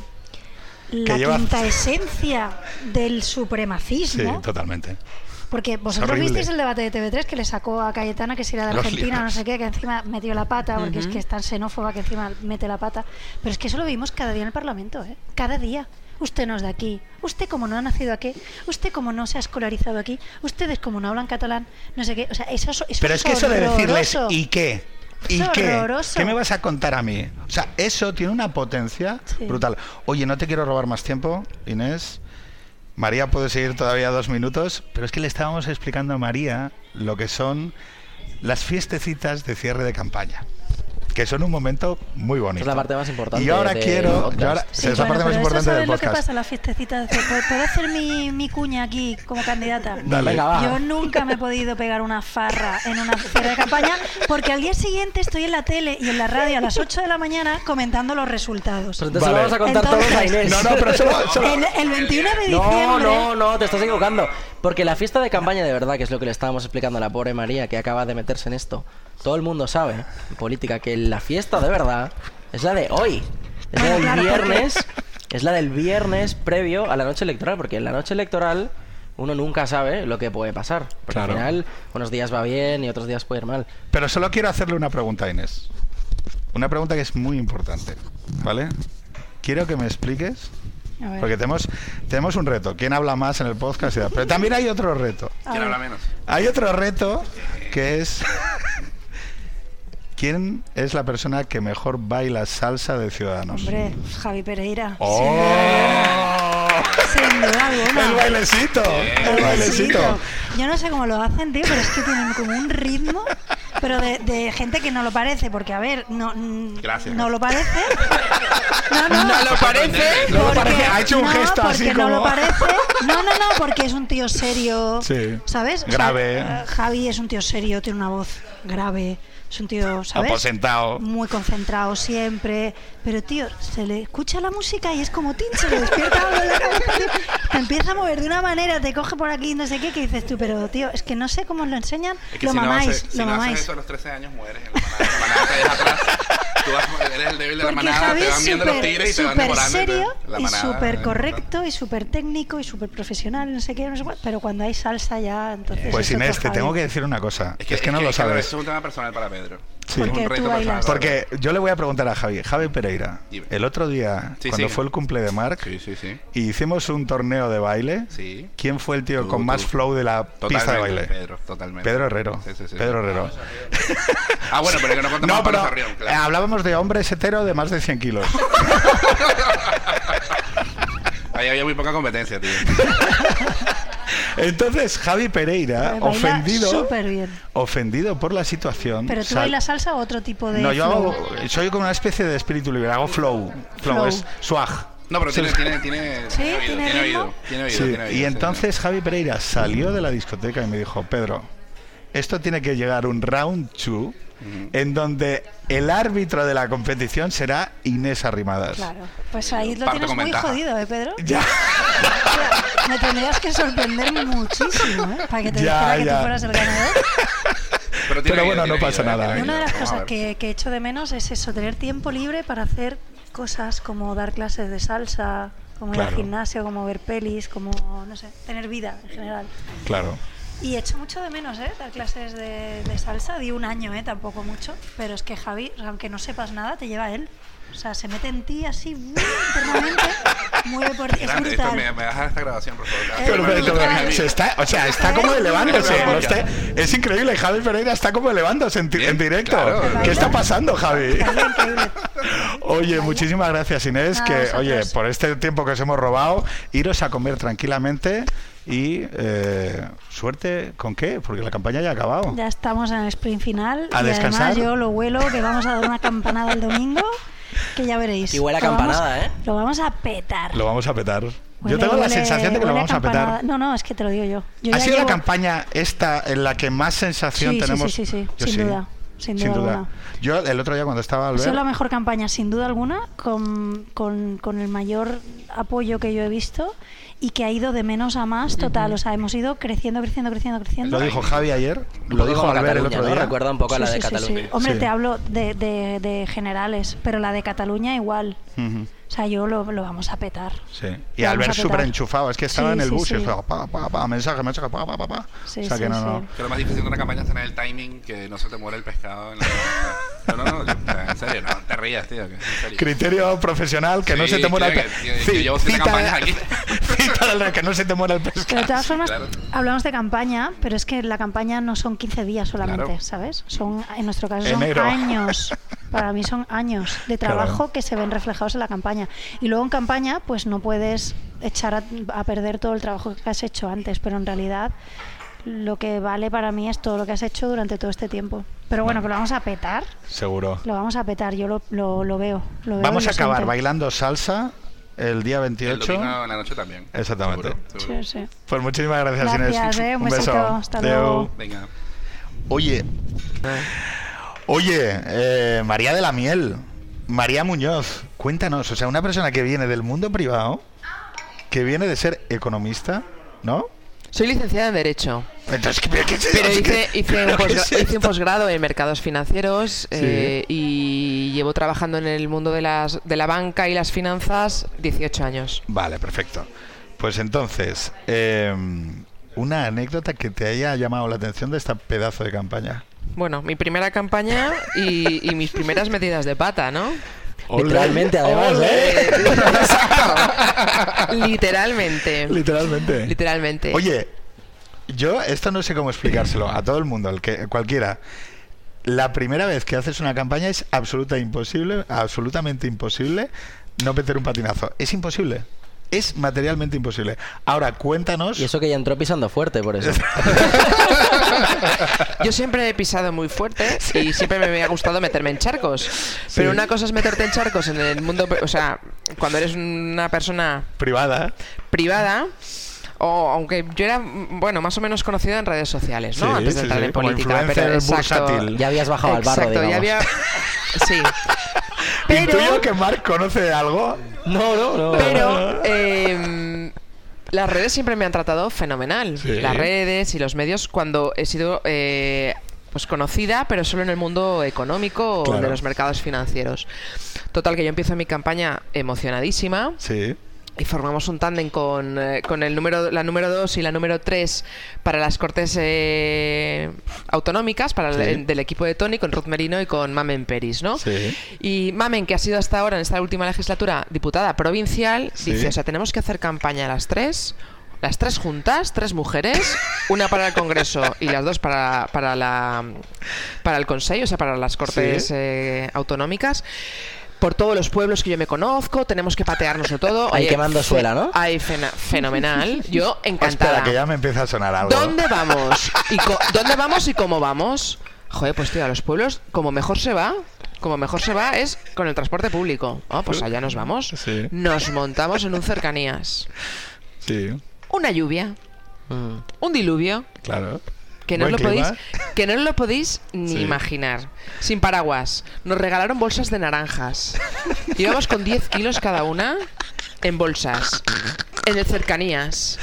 la lleva... quinta esencia del supremacismo. Sí, totalmente. Porque vosotros visteis el debate de T V tres que le sacó a Cayetana, que si era de Los Argentina, libros. no sé qué, que encima metió la pata, porque Uh-huh. es que es tan xenófoba que encima mete la pata. Pero es que eso lo vimos cada día en el Parlamento, ¿eh? Cada día. Usted no es de aquí, usted como no ha nacido aquí, usted como no se ha escolarizado aquí, ustedes como no hablan catalán, no sé qué. O sea, eso, eso Pero es es que eso de decirles, horroroso. ¿y qué? ¿Y Es qué? horroroso. ¿Qué me vas a contar a mí? O sea, eso tiene una potencia Sí. brutal. Oye, no te quiero robar más tiempo, Inés. María puede seguir todavía dos minutos, pero es que le estábamos explicando a María lo que son las fiestecitas de cierre de campaña, que son un momento muy bonito. Es la parte más importante. Y yo ahora de quiero... podcast. Yo ahora, Sí, es la bueno, parte más pero importante eso, ¿sabes del lo que podcast. pasa? La fiestecita de ¿Puedo, ¿Puedo hacer mi, mi cuña aquí como candidata? Dale. Venga, va. Yo nunca me he podido pegar una farra en una cierre de campaña porque al día siguiente estoy en la tele y en la radio a las ocho de la mañana comentando los resultados. Pero entonces Vale. lo vamos a contar Entonces- todos a Inés. No, no, pero solo... solo- El, el veintiuno de No, diciembre... no, no, te estás equivocando. Porque la fiesta de campaña de verdad, que es lo que le estábamos explicando a la pobre María, que acaba de meterse en esto. Todo el mundo sabe, en política, que la fiesta de verdad es la de hoy. Es la Bueno, del claro, viernes. Es la del viernes previo a la noche electoral. Porque en la noche electoral uno nunca sabe lo que puede pasar. Porque Claro. al final, unos días va bien y otros días puede ir mal. Pero solo quiero hacerle una pregunta a Inés. Una pregunta que es muy importante, ¿vale? Quiero que me expliques, A ver, porque tenemos, tenemos un reto. ¿Quién habla más en el podcast? Pero también hay otro reto. a ¿Quién ver. habla menos? Hay otro reto que es... ¿Quién es la persona que mejor baila salsa de Ciudadanos? Hombre, Javi Pereira. ¡Oh! Sin duda alguna. ¡El bailecito! ¡El bailecito! Yo no sé cómo lo hacen, tío, pero es que tienen como un ritmo. pero de, de gente que no lo parece, porque a ver, no, Gracias. no lo parece. No, no, ¿No lo parece? No lo porque- parece, ha hecho un no, gesto porque así no como... lo parece. No, no, no, porque es un tío serio. Sí. ¿Sabes? O sea, Grave. eh, Javi es un tío serio, tiene una voz grave. Es un tío, ¿sabes? Aposentado. Muy concentrado siempre. Pero, tío, se le escucha la música y es como, tin, se le despierta algo en la cabeza, tío. Te empieza a mover de una manera, te coge por aquí, no sé qué, que dices tú, pero, tío, es que no sé cómo os lo enseñan. Es que Lo si mamáis, no haces, si lo no mamáis. haces eso a los trece años, mueres en la manada. La manada te deja atrás. Tú vas, eres el débil de la Porque manada, Javi te es van viendo los súper tigres y te van súper devorando. y te- serio la y manada súper es correcto y súper técnico y súper profesional, no sé qué, no sé cuál, pero cuando hay salsa ya, entonces. Pues es otro Inés, te Javi. tengo que decir una cosa. importante. Es que, no lo es que sabes. Eso es un tema personal para Pedro. Sí. Es Porque un tú reto bailas. personal. Porque yo le voy a preguntar a Javi. Javi Pereira, Dime. el otro día, Sí, cuando sí. fue el cumple de Marc, Sí, sí, sí. y hicimos un torneo de baile, Sí. ¿quién fue el tío Tú, con más tú. flow de la pista de Totalmente, baile? Pedro, totalmente. Pedro Herrero. Sí, sí, sí. Pedro Herrero. Ah, bueno, pero que no contamos No, para pero Sarrión, eh, claro. hablábamos de hombres hetero de más de cien kilos. Ahí había muy poca competencia, tío. Entonces, Javi Pereira, Baila ofendido, súper bien. ofendido por la situación. Pero tú sal- bailas salsa o otro tipo de. No, yo flow? hago, soy como una especie de espíritu libre, hago flow. Flow, Flow. es swag. No, pero tiene, tiene, tiene, Sí, tiene oído, ¿tiene tiene ritmo? oído, tiene oído, Sí, tiene oído, y sí, entonces Javi Pereira salió de la discoteca y me dijo, Pedro, esto tiene que llegar un round two en donde el árbitro de la competición será Inés Arrimadas. Claro. Pues ahí lo Parto tienes con muy ventaja. jodido, ¿eh, Pedro? Ya, Hostia, me tendrías que sorprender muchísimo, ¿eh? Para que te Ya, dijera que ya. tú fueras el ganador. Pero, tiene Pero oído, bueno, tiene no pasa oído, nada. tiene Y una de oído. las Vamos a cosas ver. que, que echo de menos es eso, tener tiempo libre para hacer cosas como dar clases de salsa, como ir Claro. al gimnasio, como ver pelis, como, no sé, tener vida en general. claro. Y echo mucho de menos, ¿eh? Dar clases de, de salsa. Di un año, ¿eh? Tampoco mucho. Pero es que Javi, aunque no sepas nada, te lleva él. O sea, se mete en ti así, muy internamente, mueve por ti. Es Grande, esto brutal. me, me dejas esta grabación, por favor. Eh, Perfecto, brutal. se está, o sea, está como elevándose. Claro. lo está- es increíble, Javi Pereira está como elevándose en, ti- Bien, en directo. claro. ¿Qué está pasando, Javi? Baila increíble. Oye, muchísimas gracias, Inés. Nada, que, vosotros. oye, por este tiempo que os hemos robado, iros a comer tranquilamente y eh, suerte con qué, porque la campaña ya ha acabado. Ya estamos en el sprint final. ¿A y descansar? además yo lo huelo, que vamos a dar una campanada el domingo, que ya veréis. Y huele a Lo vamos- campanada, ¿eh? Lo vamos a petar. Lo vamos a petar. Huele- Yo tengo la huele- sensación de que lo huele vamos a campanada. petar. No, no, es que te lo digo yo. Yo ¿Ha ya sido la llevo- campaña esta en la que más sensación Sí, sí, tenemos? sí, sí, sí, Yo sin duda, sin duda alguna. Yo el otro día cuando estaba al Ha sido ver, la mejor campaña, sin duda alguna, con, con, con el mayor apoyo que yo he visto y que ha ido de menos a más total. O sea, hemos ido creciendo, creciendo, creciendo, creciendo. lo dijo Javi ayer, Un lo poco dijo como Albert el Cataluña, otro ¿no? día. Recuerda un poco a la Sí, de sí, sí, Cataluña. sí. Hombre, Sí. te hablo de, de, de generales, pero la de Cataluña igual. Ujú. O sea, yo lo, lo vamos a petar. Sí. Y Lo vamos Albert a petar. súper enchufado, es que estaba Sí, en el sí, bus y sí. estaba pa, pa, pa, mensaje, mensaje, pa, pa, pa, pa. Sí, o sea que sí, no, sí. no. Que lo más difícil de una campaña es tener el timing, que no se te muere el pescado en la No, no, no, yo- o sea, en serio, no te rías, tío. Que, en serio. Criterio profesional, que no Sí, se te muera el tío, pescado. que- que- que llevo siete campañas aquí. Cita del que no se te muera el Pero de pescado. todas formas, claro. hablamos de campaña, pero es que la campaña no son quince días solamente, Claro. ¿sabes? Son, en nuestro caso son Enero. años. Para mí son años de trabajo Claro. que se ven reflejados en la campaña. Y luego en campaña, pues no puedes echar a, a perder todo el trabajo que has hecho antes, pero en realidad lo que vale para mí es todo lo que has hecho durante todo este tiempo. Pero bueno, que lo vamos a petar, Seguro. lo vamos a petar, yo lo, lo, lo veo. Lo veo Vamos y a lo acabar siento. bailando salsa el día El veintiocho. domingo en la noche también. Exactamente. Seguro, seguro. Sí, sí. Pues muchísimas gracias, Gracias, Inés. eh, un besito, hasta Adeu. luego. Venga. Oye, oye, eh, María de la Miel, María Muñoz, cuéntanos, o sea, una persona que viene del mundo privado, que viene de ser economista, ¿no? Soy licenciada en Derecho, Entonces, ¿qué, qué es pero eso? hice, ¿Qué- hice, un pero qué posgra- es hice un esto? posgrado en mercados financieros eh, y llevo trabajando en el mundo de, las, de la banca y las finanzas dieciocho años. Vale, perfecto. Pues entonces, eh, una anécdota que te haya llamado la atención de esta pedazo de campaña. Bueno, mi primera campaña y, y mis primeras metidas de pata, ¿no? Literalmente, además, ¿eh? Exacto. Literalmente. Literalmente. Literalmente. Oye, yo esto no sé cómo explicárselo a todo el mundo, el que cualquiera. La primera vez que haces una campaña es absoluta imposible, absolutamente imposible no meter un patinazo. Es imposible. Es materialmente imposible. Ahora, cuéntanos... Y eso que ya entró pisando fuerte, por eso. Yo siempre he pisado muy fuerte y siempre me había gustado meterme en charcos. Pero una cosa es meterte en charcos en el mundo... O sea, cuando eres una persona... Privada. Privada... O aunque yo era, bueno, más o menos conocida en redes sociales, ¿no? Sí, Antes de sí, entrar sí, en como política. Pero influencer exacto, bursátil. Ya habías bajado al barro, exacto, digamos. ya había... Sí. Pero... ¿Intuyo que Marc conoce algo? No, no, no. Pero... Eh, las redes siempre me han tratado fenomenal. Sí. Las redes y los medios cuando he sido... Eh, pues conocida, pero solo en el mundo económico Claro. o de los mercados financieros. Total, que yo empiezo mi campaña emocionadísima. Sí. Y formamos un tándem con, eh, con el número, la número dos y la número tres para las Cortes eh, autonómicas, para Sí. el del equipo de Tony, con Ruth Merino y con Mamen Peris, ¿no? Sí. Y Mamen, que ha sido hasta ahora, en esta última legislatura, diputada provincial, Sí. dice, o sea, tenemos que hacer campaña a las tres, las tres juntas, tres mujeres, una para el Congreso y las dos para, para, la, para el Consejo, o sea, para las Cortes Sí. eh, autonómicas. Por todos los pueblos que yo me conozco, tenemos que pateárnoslo todo. Ahí Oye, quemando fe- suela, ¿no? Ahí, fena- fenomenal. Yo encantada. Espera, que ya me empieza a sonar algo. ¿Dónde vamos? ¿Y co- ¿Dónde vamos y cómo vamos? Joder, pues tío, a los pueblos, como mejor se va, como mejor se va es con el transporte público. Oh, pues allá nos vamos. Sí. Nos montamos en un cercanías. Sí, Una lluvia, Mm. un diluvio, claro. que no, os Buen lo podéis, clima. que no os lo podéis ni Sí. imaginar. Sin paraguas. Nos regalaron bolsas de naranjas. Íbamos con diez kilos cada una en bolsas. En el cercanías.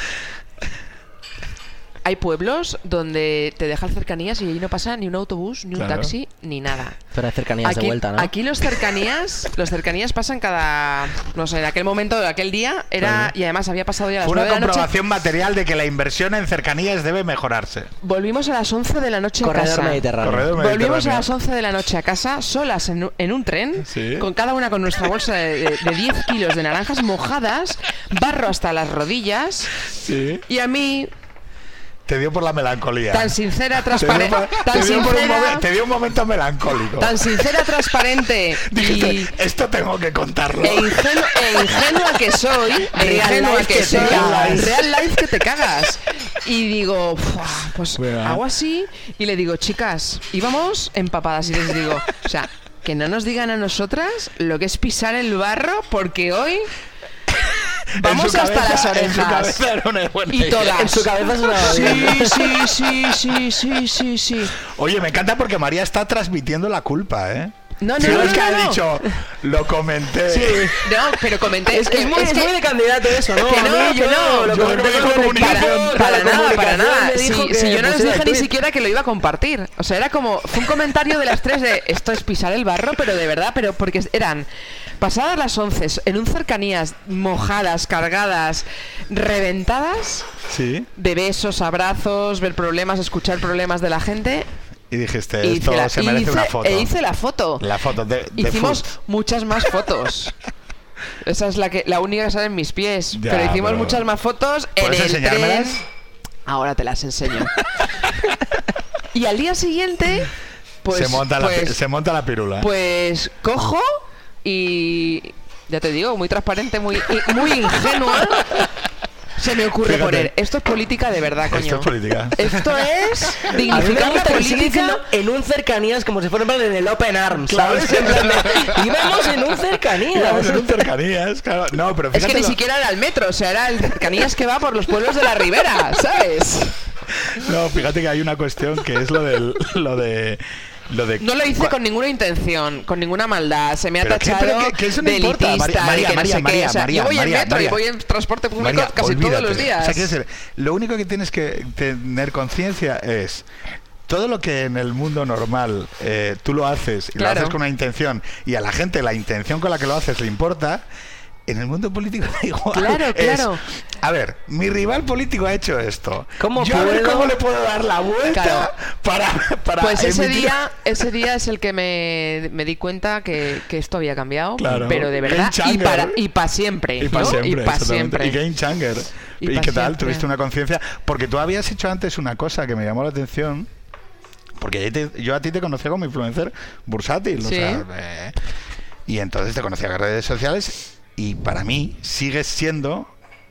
Hay pueblos donde te dejan cercanías y allí no pasa ni un autobús, ni un Claro. taxi, ni nada. Pero hay cercanías Aquí, de vuelta, ¿no? aquí los cercanías, los cercanías pasan cada, no sé, en aquel momento, de aquel día era Claro. y además había pasado ya las Fue una nueve de la noche. comprobación material de que la inversión en cercanías debe mejorarse. Volvimos a las once de la noche a Corredor casa. Mediterráneo. Corredor Volvimos a Mediterráneo. las once de la noche a casa, solas en, un- en un tren, Sí. con cada una con nuestra bolsa de, de- de diez kilos de naranjas mojadas, barro hasta las rodillas, Sí. y a mí, Te dio por la melancolía. tan sincera, Te dio, transparente, por- tan te dio por un sincera, momen- te dio un momento melancólico. tan sincera, transparente Dijiste, y esto tengo que contarlo. e ingenua, e ingenua que soy, e Real ingenua life que, que te soy, cagas. real life que te cagas. Y digo, "Fua", pues Bueno. hago así y le digo, chicas, íbamos empapadas y les digo, o sea, que no nos digan a nosotras lo que es pisar el barro porque hoy En vamos su hasta cabeza- las en su orejas. cabeza era una buena Y idea. todas. En su cabeza es una Sí, bien. sí, sí, sí, sí, sí, sí. Oye, me encanta porque María está transmitiendo la culpa, ¿eh? No, no, Si no, es no, que no, ha no. dicho, lo comenté. No, pero comenté. Es, es, muy, es que- muy de candidato eso, ¿no? Que A no, mí, que yo no, lo yo comenté creo que con el comunicación- equipo, Para la nada, para comunicación nada. me dijo Si, que si yo no les pusiera dije el ni tuit. siquiera que lo iba a compartir. O sea, era como. Fue un comentario de las tres de esto es pisar el barro, pero de verdad, pero porque eran pasadas las once, en un cercanías mojadas, cargadas, reventadas, Sí. de besos, abrazos, ver problemas, escuchar problemas de la gente. Y dijiste, Y esto hice la, se y merece hice- una foto. e hice la foto. La foto de, de Hicimos food. muchas más fotos. Esa es la que la única que sale en mis pies. Ya, pero hicimos pero- muchas más fotos en ¿Puedes el tren. enseñármelas? Ahora te las enseño. Y al día siguiente, pues, se, monta la, pues, se monta la pirula. pues cojo y ya te digo, muy transparente, muy y- muy ingenua. Se me ocurre Fíjate. poner, esto es política de verdad, coño. Esto es política. Esto es A mí me dignificar la gusta que sigue política. diciendo en un cercanías como si fuera en plan en el Open Arms, Claro, ¿sabes? sí. En plan de, íbamos en un cercanías. Íbamos en un cercanías, claro. No, pero Es fíjate que ni lo- siquiera era el metro, o sea, era el cercanías que va por los pueblos de la ribera, ¿sabes? No, fíjate que hay una cuestión que es lo del lo de lo de No lo hice cua- con ninguna intención, con ninguna maldad. Se me ha Pero qué- tachado pero que- que eso no de importa, elitista, María, de que no María, sé qué. María, O sea, María, yo voy María, en metro María. y voy en transporte público María, casi todos olvídate. los días. O sea, quiero decir, lo único que tienes que tener conciencia es todo lo que en el mundo normal eh, tú lo haces y Claro. lo haces con una intención y a la gente la intención con la que lo haces le importa. En el mundo político igual. Claro, es, claro. A ver, mi rival político ha hecho esto. ¿Cómo Yo a ver puedo? cómo le puedo dar la vuelta Claro. para, para Pues ese emitir- día, ese día es el que me, me di cuenta que, que esto había cambiado, Claro. pero de Game verdad y changer. para y para siempre, Y para ¿no? siempre, y para exactamente. siempre. Y game changer. Y ¿Y, pa' qué tal? siempre. ¿Tuviste una conciencia? Porque tú habías hecho antes una cosa que me llamó la atención. Porque yo, te- yo a ti te conocía como influencer bursátil. Sí. O sea, eh, y entonces te conocía en redes sociales. Y para mí sigues siendo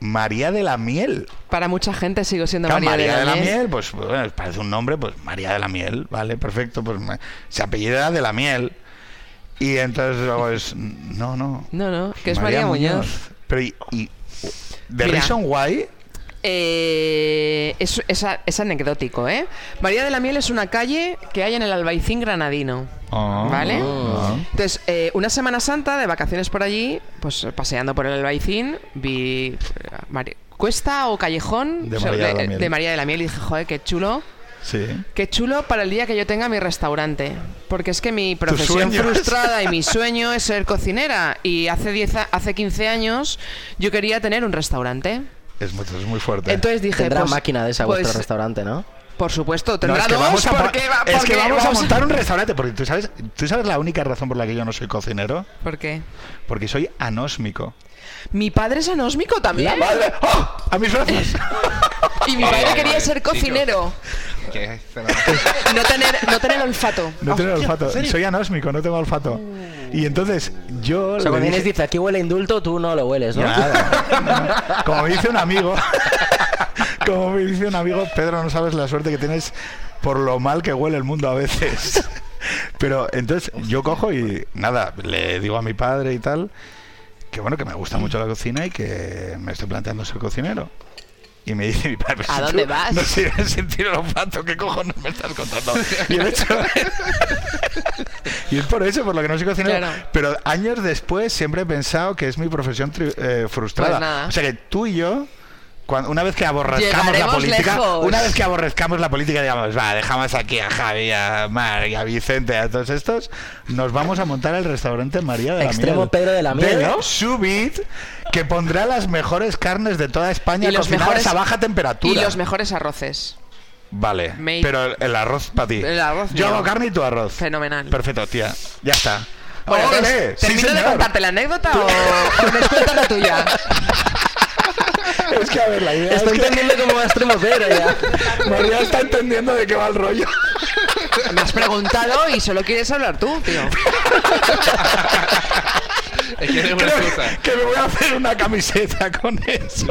María de la Miel. Para mucha gente sigo siendo Claro, María, María de la, de la Miel. Miel, pues bueno, parece un nombre, pues María de la Miel, vale, perfecto, pues me- se apellida de la Miel. Y entonces pues, no, no. No, no, que es María, Muñoz. Pero y, y The Mira. Reason Why, Eh, es, es, a- es anecdótico, ¿eh? María de la Miel es una calle que hay en el Albaicín granadino. Oh. ¿Vale? Oh. Entonces, eh, una Semana Santa de vacaciones por allí, pues paseando por el Albaicín, vi eh, Mari- Cuesta o Callejón De o sea, María de la Miel. de María de la Miel y dije, joder, qué chulo. sí. Qué chulo para el día que yo tenga mi restaurante. Porque es que mi profesión sueño. frustrada y mi sueño es ser cocinera. Y hace, diez a- hace quince años yo quería tener un restaurante. Es muy, es muy fuerte. Entonces dije, Tendrá pues, máquina de esa pues, vuestro restaurante, ¿no? por supuesto, No, tendrá es que dos, vamos a, mo- porque va- es que porque vamos a vamos- montar un restaurante, porque tú sabes, tú sabes la única razón por la que yo no soy cocinero, ¿Por qué? porque soy anósmico. Mi padre es anósmico también. ¡Madre! ¡Oh! ¡A mis brazos! Y mi padre Eh, quería ser chico. cocinero. ¿Qué es? Pero- Y no tener, no tener olfato. No tengo olfato. Soy anósmico, no tengo olfato. Y entonces yo O sea, le cuando dije- Inés dice, aquí huele a indulto, tú no lo hueles, ¿no? Nada. Como me dice un amigo, como me dice un amigo, Pedro, no sabes la suerte que tienes por lo mal que huele el mundo a veces. Pero entonces yo cojo y nada, le digo a mi padre y tal, que bueno, que me gusta mucho la cocina y que me estoy planteando ser cocinero. Y me dice mi padre, "Pero ¿A si dónde tú vas? No sirves sentir el olfato, ¿qué cojones me estás contando?" Y el hecho y es por eso, por lo que no soy cocinero. Claro. Pero años después siempre he pensado que es mi profesión tri- eh, frustrada. Pues nada. O sea que tú y yo, cuando, una vez que aborrezcamos la Llegaremos política, lejos. una vez que aborrezcamos la política, digamos, va, dejamos aquí a Javi, a Mar y a Vicente, a todos estos, nos vamos a montar el restaurante María de la Extremo Miel. Pedro de la Miel, de ¿no? Subit, que pondrá las mejores carnes de toda España Y los cocinadas mejores- a baja temperatura. Y los mejores arroces. Vale, Made- pero el, el arroz para ti. El arroz Yo mío. hago carne y tu arroz. Fenomenal. Perfecto, tía. Ya está. Bueno, ¡Ole! entonces, Sí, ¿termino de señor. contarte la anécdota o, o me cuentas la tuya? Es que a ver, la idea Estoy es que entendiendo cómo va Extremo Pedro ya. María está entendiendo de qué va el rollo. Me has preguntado y solo quieres hablar tú, tío. Es que eres una Creo excusa. que me voy a hacer una camiseta con eso.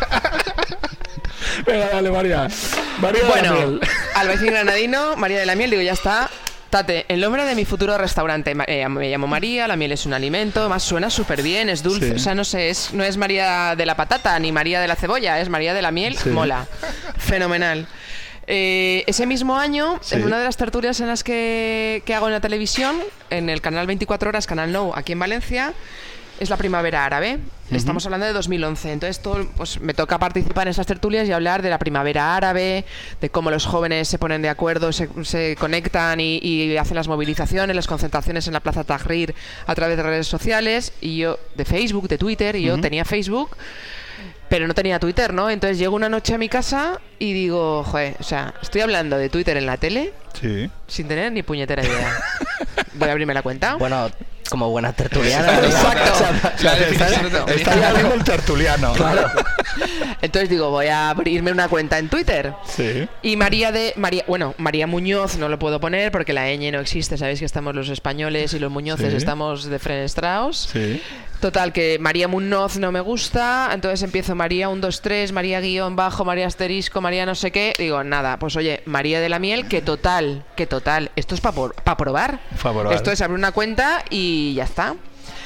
Venga, dale, María. María de la Bueno, Miel. Albaicín Granadino, María de la Miel, digo, ya está. Tate, el nombre de mi futuro restaurante, ma- eh, me llamo María, la miel es un alimento, además suena súper bien, es dulce, Sí. o sea, no sé, es, no es María de la patata ni María de la cebolla, es María de la Miel, Sí. mola, fenomenal. Eh, ese mismo año, Sí. en una de las tertulias en las que, que hago en la televisión, en el canal veinticuatro horas, Canal Nou, aquí en Valencia, es la primavera árabe. Estamos hablando de dos mil once. Entonces, todo, pues, me toca participar en esas tertulias y hablar de la primavera árabe, de cómo los jóvenes se ponen de acuerdo, se, se conectan y, y hacen las movilizaciones, las concentraciones en la Plaza Tahrir a través de redes sociales. Y yo, de Facebook, de Twitter, y yo tenía Facebook, pero no tenía Twitter, ¿no? Entonces llego una noche a mi casa y digo, joder, o sea, estoy hablando de Twitter en la tele Sí. sin tener ni puñetera idea. Voy a abrirme la cuenta. Bueno, como buena tertuliana. Exacto. O sea, O sea, La está, definición de- está haciendo el tertuliano. claro. Entonces digo, voy a abrirme una cuenta en Twitter. Sí. Y María de María, bueno, María Muñoz no lo puedo poner porque la ñ no existe, sabéis que estamos los españoles y los muñoces Sí. estamos defenestrados. Sí. Total, que María Muñoz no me gusta, entonces empiezo María uno dos tres, María guión bajo, María asterisco, María no sé qué. Digo, nada, pues oye, María de la Miel, que total, que total, esto es para probar. Pa' probar. Esto es abrir una cuenta y ya está.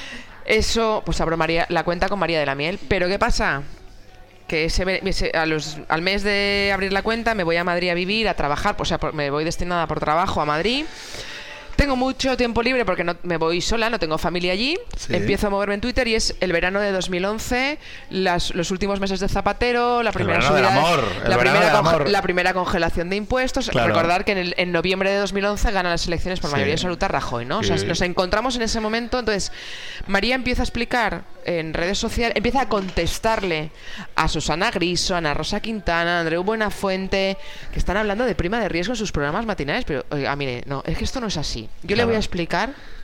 Eso, pues abro María, la cuenta con María de la Miel. Pero ¿qué pasa? Que ese, ve- ese- a los, al mes de abrir la cuenta me voy a Madrid a vivir, a trabajar, o sea, por- me voy destinada por trabajo a Madrid. Tengo mucho tiempo libre porque no, me voy sola, no tengo familia allí. Sí. Empiezo a moverme en Twitter y es el verano de dos mil once, las, los últimos meses de Zapatero, la primera verano del subida de- amor, el la, verano primera del conge- amor. la primera congelación de impuestos. Claro. Recordar que en, el- en noviembre de dos mil once gana las elecciones por Sí. mayoría absoluta Rajoy, ¿no? O sea, Sí. nos encontramos en ese momento. Entonces, María empieza a explicar en redes sociales, empieza a contestarle a Susana Griso, a Ana Rosa Quintana, a Andreu Buenafuente, que están hablando de prima de riesgo en sus programas matinales. Pero, oiga, mire, no, es que esto no es así. Yo le Claro. voy a explicar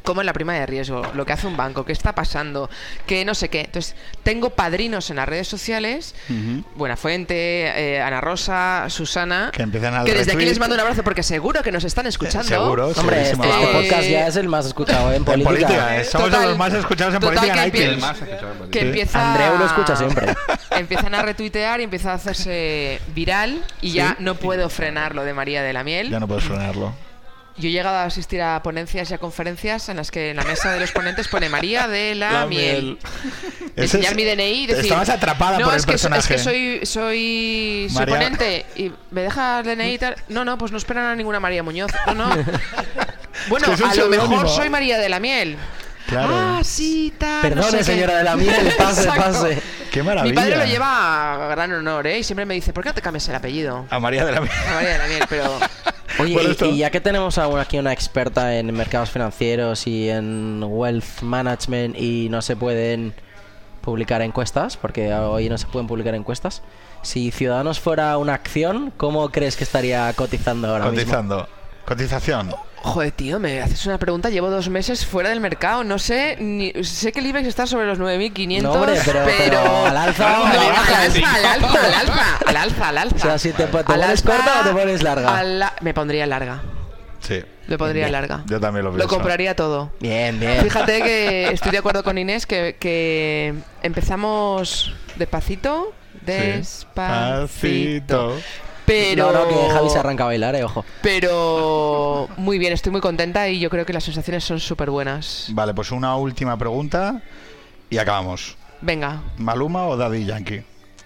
cómo es la prima de riesgo, lo que hace un banco, qué está pasando, que no sé qué. Entonces, tengo padrinos en las redes sociales, uh-huh. Buenafuente, eh, Ana Rosa, Susana, que, empiezan a que desde aquí les mando un abrazo porque seguro que nos están escuchando. Seguro, hombre, este eh, podcast ya es el más escuchado en política. En política eh. Somos total, los más escuchados en política en iTunes. Que empieza, Andreu lo escucha siempre. Empiezan a retuitear y empieza a hacerse viral y ¿sí? Ya no puedo frenar lo de María de la Miel. Ya no puedes frenarlo. Yo he llegado a asistir a ponencias y a conferencias en las que en la mesa de los ponentes pone María de la, la Miel. Enseñar es, mi D N I y decir... Estabas atrapada no, por el es que, personaje. Es que soy, soy, soy ponente y me deja el D N I y tal. No, no, pues no esperan a ninguna María Muñoz. No, no. Bueno, es que a lo mejor soy María de la Miel. Claro. Ah, sí, tal. Perdone, no sé señora de la Miel, pase, pase. Qué maravilla. Mi padre lo lleva a gran honor, ¿eh? Y siempre me dice, ¿por qué no te cambias el apellido? A María de la Miel. A María de la Miel, pero... Oye, y, y ya que tenemos aquí una experta en mercados financieros y en wealth management y no se pueden publicar encuestas, porque hoy no se pueden publicar encuestas, si Ciudadanos fuera una acción, ¿cómo crees que estaría cotizando ahora cotizando. mismo? Cotización. Joder, tío, me haces una pregunta. Llevo dos meses fuera del mercado. No sé, ni, sé que el IBEX está sobre los nueve mil quinientos. No, hombre, pero, pero, pero al alza. No, al alza, al alza, al alza, al alza, al alza. O sea, si te, te pones corta o te pones larga. La, me pondría larga. Sí. Lo pondría bien. larga. Yo también lo pienso. Lo compraría todo. Bien, bien. Fíjate que estoy de acuerdo con Inés que, que empezamos despacito, despacito. Sí. Pero... No, no, que Javi se arranca a bailar, eh, ojo. Pero muy bien, estoy muy contenta y yo creo que las sensaciones son súper buenas. Vale, pues una última pregunta y acabamos. Venga. ¿Maluma o Daddy Yankee?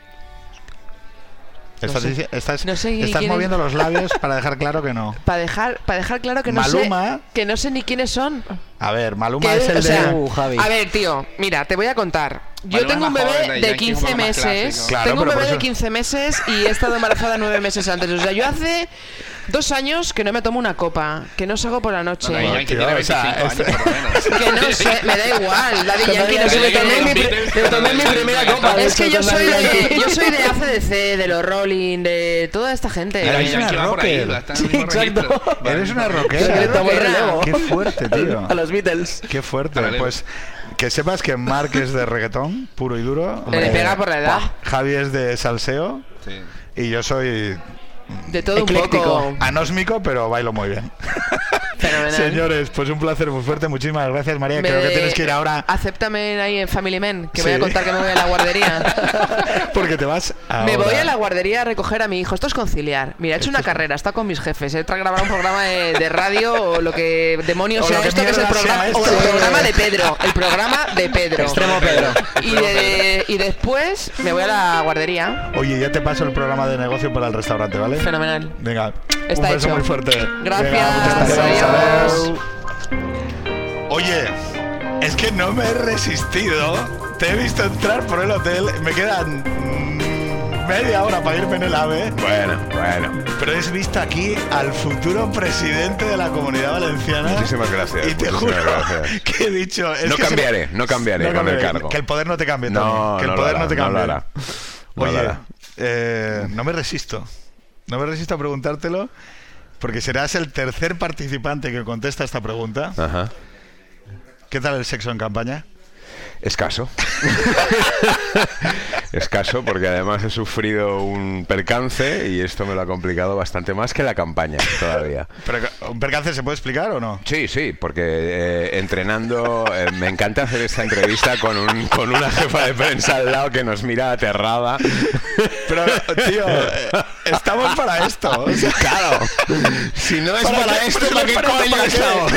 No Estás, sé. estás, no sé estás moviendo es... los labios para dejar claro que no. Para dejar, para dejar claro que no Maluma, sé que no sé ni quiénes son. A ver, Maluma ¿Qué? es el o sea, de... Uh, Javi. A ver, tío, mira, te voy a contar. Yo Maluma tengo un bebé joven, de Yankee quince un meses. Claro, tengo un pero bebé por de eso... quince meses y he estado embarazada nueve meses antes. O sea, yo hace dos años que no me tomo una copa, que no salgo por la noche. No, Yankee tiene veinticinco años, por lo menos. Que no sé, me da igual. Daddy Yankee no sé, me tomé mi, me tomé mi primera copa. Es que yo soy de, yo soy de A C D C, de los Rolling, de toda esta gente. Eres una rocker. Sí, exacto. Eres una rockera. Qué fuerte, tío. A los Beatles. Qué fuerte. Pues que sepas que Mark es de reggaetón, puro y duro. Le pega por la edad. Javi es de salseo. Sí. Y yo soy... De todo ecléctico. un poco. Anósmico, pero bailo muy bien. Fenomenal. Señores, pues un placer muy fuerte. Muchísimas gracias, María. Me Creo de... que tienes que ir ahora. Acéptame ahí en Family Men, que sí. voy a contar que me voy a la guardería. Porque te vas ahora. Me voy a la guardería a recoger a mi hijo. Esto es conciliar. Mira, he hecho una carrera, he estado con mis jefes, he grabado un programa de, de radio o lo que demonios o sea que esto, que es el programa, esto. o el programa de Pedro. El programa de Pedro. Extremo Pedro. Y, de, y después me voy a la guardería. Oye, ya te paso el programa de negocio para el restaurante, ¿vale? Fenomenal. Venga, Está un beso hecho. muy fuerte. Gracias. Venga, muchas gracias. Adiós. Oye, es que no me he resistido. Te he visto entrar por el hotel. Me quedan mm, media hora para irme en el AVE. Bueno, bueno. Pero he visto aquí al futuro presidente de la Comunidad Valenciana. Muchísimas gracias. Y te muchísimas juro gracias. que he dicho... Es no, que cambiare, se... no cambiaré, no no con cambiaré. el cargo. Que el poder no te cambie, Tony. No, que el no poder lo hará, no te no cambie. lo hará. No Oye, lo hará. Eh, no me resisto. No me resisto a preguntártelo porque serás el tercer participante que contesta esta pregunta. Ajá. ¿Qué tal el sexo en campaña? Escaso. Escaso porque además he sufrido un percance y esto me lo ha complicado bastante más que la campaña todavía. ¿Pero un percance se puede explicar o no? Sí, sí, porque eh, entrenando eh, me encanta hacer esta entrevista con, un, con una jefa de prensa al lado que nos mira aterrada. Pero, tío, eh, estamos para esto. O sea, claro. Si no es para, ¿para esto, qué? ¿para qué ¿Para coño qué? estamos?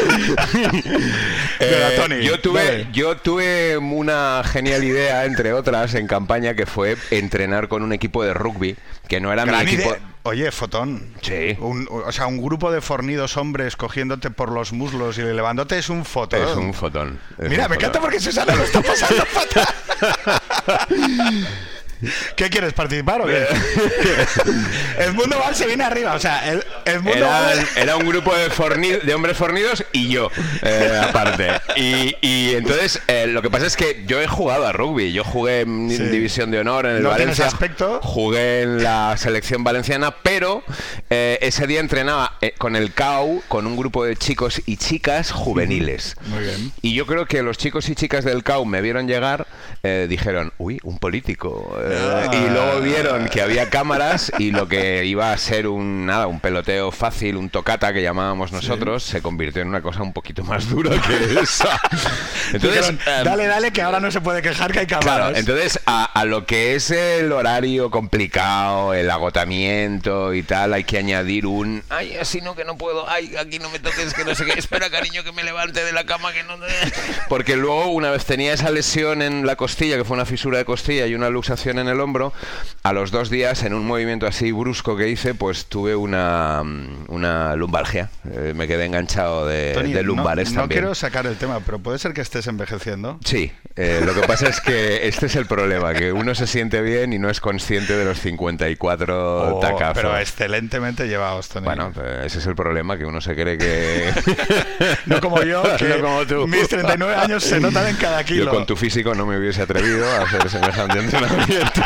Venga, Tony, yo tuve, dale. yo tuve una genial idea, entre otras, en campaña, que fue entrenar con un equipo de rugby, que no era Gran mi equipo... idea. Oye, Fotón. Sí. Un, o sea, un grupo de fornidos hombres cogiéndote por los muslos y levándote es un fotón. Es un fotón. Es Mira, un me fotón. encanta porque Susana lo está pasando fatal. ¿Qué quieres, participar o qué? El mundo Val se viene arriba, o sea, el, el mundo Era, Val... era un grupo de, forni- de hombres fornidos y yo, eh, aparte. Y, y entonces, eh, lo que pasa es que yo he jugado a rugby. Yo jugué en Sí. División de Honor en el ¿No tienes Valencia. aspecto? Jugué en la selección valenciana, pero eh, ese día entrenaba eh, con el C A U, con un grupo de chicos y chicas juveniles. Muy bien. Y yo creo que los chicos y chicas del C A U me vieron llegar, eh, dijeron, uy, un político. Eh, Ah. Y luego vieron que había cámaras y lo que iba a ser un nada un peloteo fácil, un tocata que llamábamos nosotros, se convirtió en una cosa un poquito más dura que esa. Entonces, Dijeron, eh, dale, dale, que ahora no se puede quejar que hay cámaras. Claro, entonces a, a lo que es el horario complicado, el agotamiento y tal, hay que añadir un ay, así no que no puedo, ay, aquí no me toques, que no sé qué, espera cariño que me levante de la cama, que no te... Porque luego una vez tenía esa lesión en la costilla, que fue una fisura de costilla y una luxación en el hombro, a los dos días en un movimiento así brusco que hice, pues tuve una, una lumbalgia, eh, me quedé enganchado de, Tony, de lumbares no, no también. quiero sacar el tema, pero puede ser que estés envejeciendo. Sí, eh, lo que pasa es que este es el problema, que uno se siente bien y no es consciente de los cincuenta y cuatro Oh, tacazos. pero excelentemente llevados, Tony. Bueno, pues ese es el problema, que uno se cree que... No como yo, que No como tú. mis treinta y nueve años se notan en cada kilo. Yo con tu físico no me hubiese atrevido a hacer semejante entrenamiento.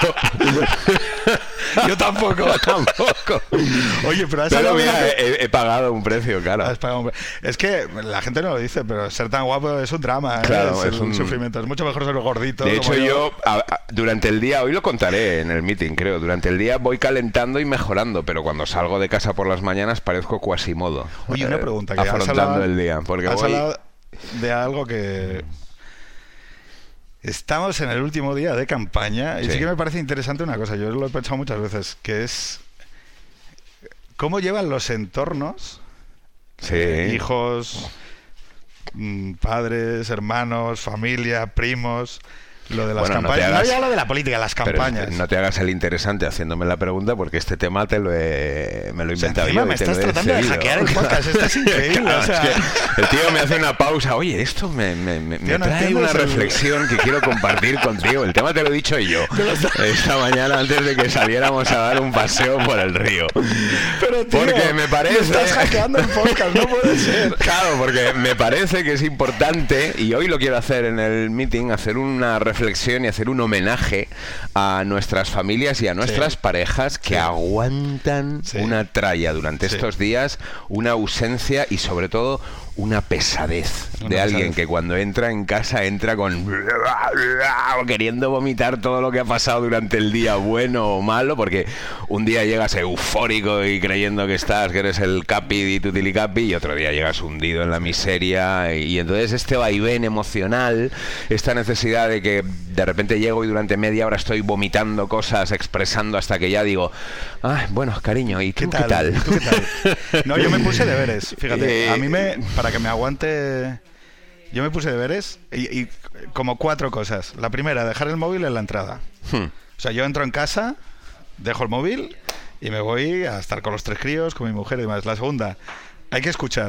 Yo tampoco. Tampoco. Oye, pero has Pero hablado de mira, una que- he, he pagado un precio, claro. Has pagado un- Es que la gente no lo dice, pero ser tan guapo es un drama, ¿eh? Claro, es, es un un- sufrimiento. Es mucho mejor ser gordito. De como hecho, yo, a- a- durante el día, hoy lo contaré en el meeting, creo, durante el día voy calentando y mejorando, pero cuando salgo de casa por las mañanas parezco Quasimodo. Oye, una eh, pregunta. Que has afrontando hablado- el día, porque has voy... hablado de algo que... Estamos en el último día de campaña y sí. Sí. que me parece interesante una cosa, yo lo he pensado muchas veces, que es cómo llevan los entornos, Sí. eh, hijos, mm, padres, hermanos, familia, primos, lo de las Bueno, no te campañas. No, hagas- ya lo de la política, las Pero campañas. no te hagas el interesante haciéndome la pregunta, porque este tema te lo he, me lo he O sea, inventado encima yo. me y te estás lo he tratando de cedido. hackear el podcast, esto es increíble. Claro, o sea, es que el tío me hace una pausa. Oye, esto me, me, me, Tío, me no trae entiendes una el- reflexión que quiero compartir contigo. El tema te lo he dicho yo esta mañana antes de que saliéramos a dar un paseo por el río. pero tío, Porque me parece... estás hackeando el podcast, no puede ser. Claro, porque me parece que es importante, y hoy lo quiero hacer en el meeting, hacer una reflexión y hacer un homenaje a nuestras familias y a nuestras Sí. parejas que Sí. aguantan Sí. una tralla durante Sí. estos días, una ausencia y sobre todo una pesadez Una de alguien pesadez. que cuando entra en casa entra con queriendo vomitar todo lo que ha pasado durante el día, bueno o malo, porque un día llegas eufórico y creyendo que estás, que eres el capi y tutilicapi, y otro día llegas hundido en la miseria, y, y entonces este vaivén emocional, esta necesidad de que de repente llego y durante media hora estoy vomitando cosas, expresando hasta que ya digo, ah, bueno, cariño, ¿y tú ¿Qué qué tal? tal? ¿Y tú qué tal? No, yo me puse deberes, fíjate. Eh, A mí me, para que me aguante, yo me puse deberes y, y como cuatro cosas. La primera, dejar el móvil en la entrada. Hmm. O sea, yo entro en casa, dejo el móvil y me voy a estar con los tres críos, con mi mujer y demás. La segunda, hay que escuchar.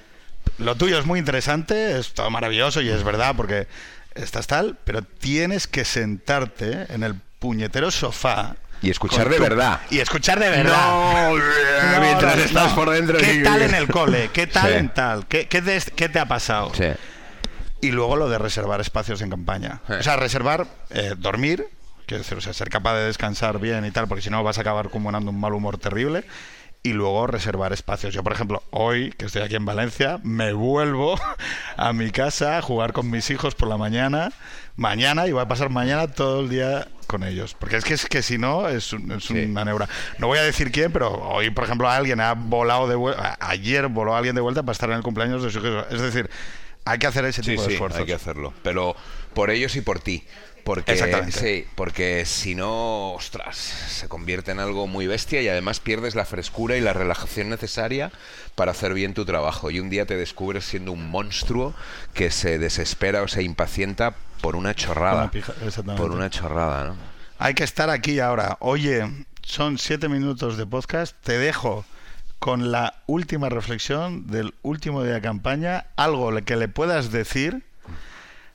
Lo tuyo es muy interesante, es todo maravilloso y es verdad porque estás tal, pero tienes que sentarte en el puñetero sofá. Y escuchar con de tu- verdad. Y escuchar de verdad. No, No, mientras no, estás no. por dentro. ¿Qué sí, tal sí. en el cole? ¿Qué tal Sí. en tal? ¿Qué, qué, te, qué te ha pasado? Sí. Y luego lo de reservar espacios en campaña. Sí. O sea, reservar, eh, dormir, quiero decir, o sea, ser capaz de descansar bien y tal, porque si no vas a acabar acumulando un mal humor terrible. Y luego reservar espacios. Yo, por ejemplo, hoy, que estoy aquí en Valencia, me vuelvo a mi casa a jugar con mis hijos por la mañana, mañana, y voy a pasar mañana todo el día con ellos. Porque es que, es que si no, es, un- es Sí. una neura. No voy a decir quién, pero hoy, por ejemplo, alguien ha volado de vuelta, ayer voló alguien de vuelta para estar en el cumpleaños de su hijo. Es decir, hay que hacer ese Sí, tipo de sí, esfuerzos. hay que hacerlo. Pero por ellos y por ti. Porque, Exactamente. sí, porque si no, ostras, se convierte en algo muy bestia y además pierdes la frescura y la relajación necesaria para hacer bien tu trabajo. Y un día te descubres siendo un monstruo que se desespera o se impacienta por una chorrada. Una pija- exactamente. Por una chorrada, ¿no? Hay que estar aquí ahora. Oye, son siete minutos de podcast. Te dejo con la última reflexión del último día de campaña. Algo le- que le puedas decir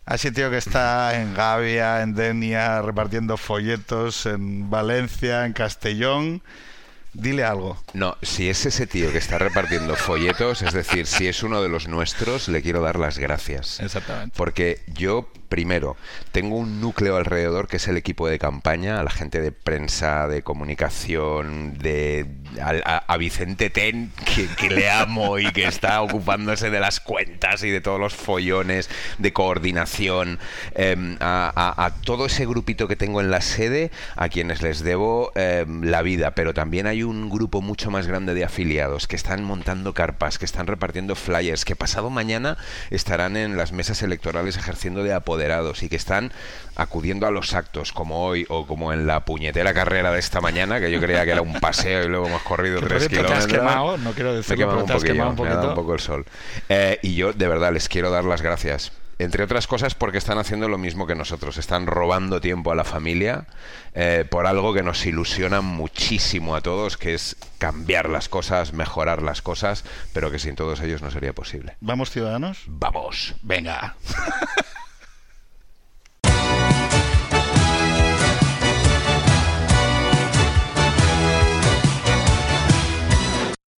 a ese tío que está en Gavia, en Denia, repartiendo folletos, en Valencia, en Castellón, dile algo. No, si es ese tío que está repartiendo folletos, es decir, si es uno de los nuestros, le quiero dar las gracias. Exactamente. Porque yo, primero, tengo un núcleo alrededor que es el equipo de campaña, a la gente de prensa, de comunicación, de a, a, a Vicente Ten, que, que le amo y que está ocupándose de las cuentas y de todos los follones de coordinación, eh, a, a, a todo ese grupito que tengo en la sede, a quienes les debo eh, la vida, pero también hay un grupo mucho más grande de afiliados que están montando carpas, que están repartiendo flyers, que pasado mañana estarán en las mesas electorales ejerciendo de apoderados y que están acudiendo a los actos como hoy o como en la puñetera carrera de esta mañana, que yo creía que era un paseo y luego hemos corrido Que, tres por cierto, kilómetros. te has quemado, no quiero Me he decirlo, quemado pero un te has poquillo, quemado un me ha dado un poquito. poco el sol. Eh, y yo de verdad les quiero dar las gracias. Entre otras cosas porque están haciendo lo mismo que nosotros, están robando tiempo a la familia eh, por algo que nos ilusiona muchísimo a todos, que es cambiar las cosas, mejorar las cosas, pero que sin todos ellos no sería posible. ¿Vamos, ciudadanos? ¡Vamos! Venga.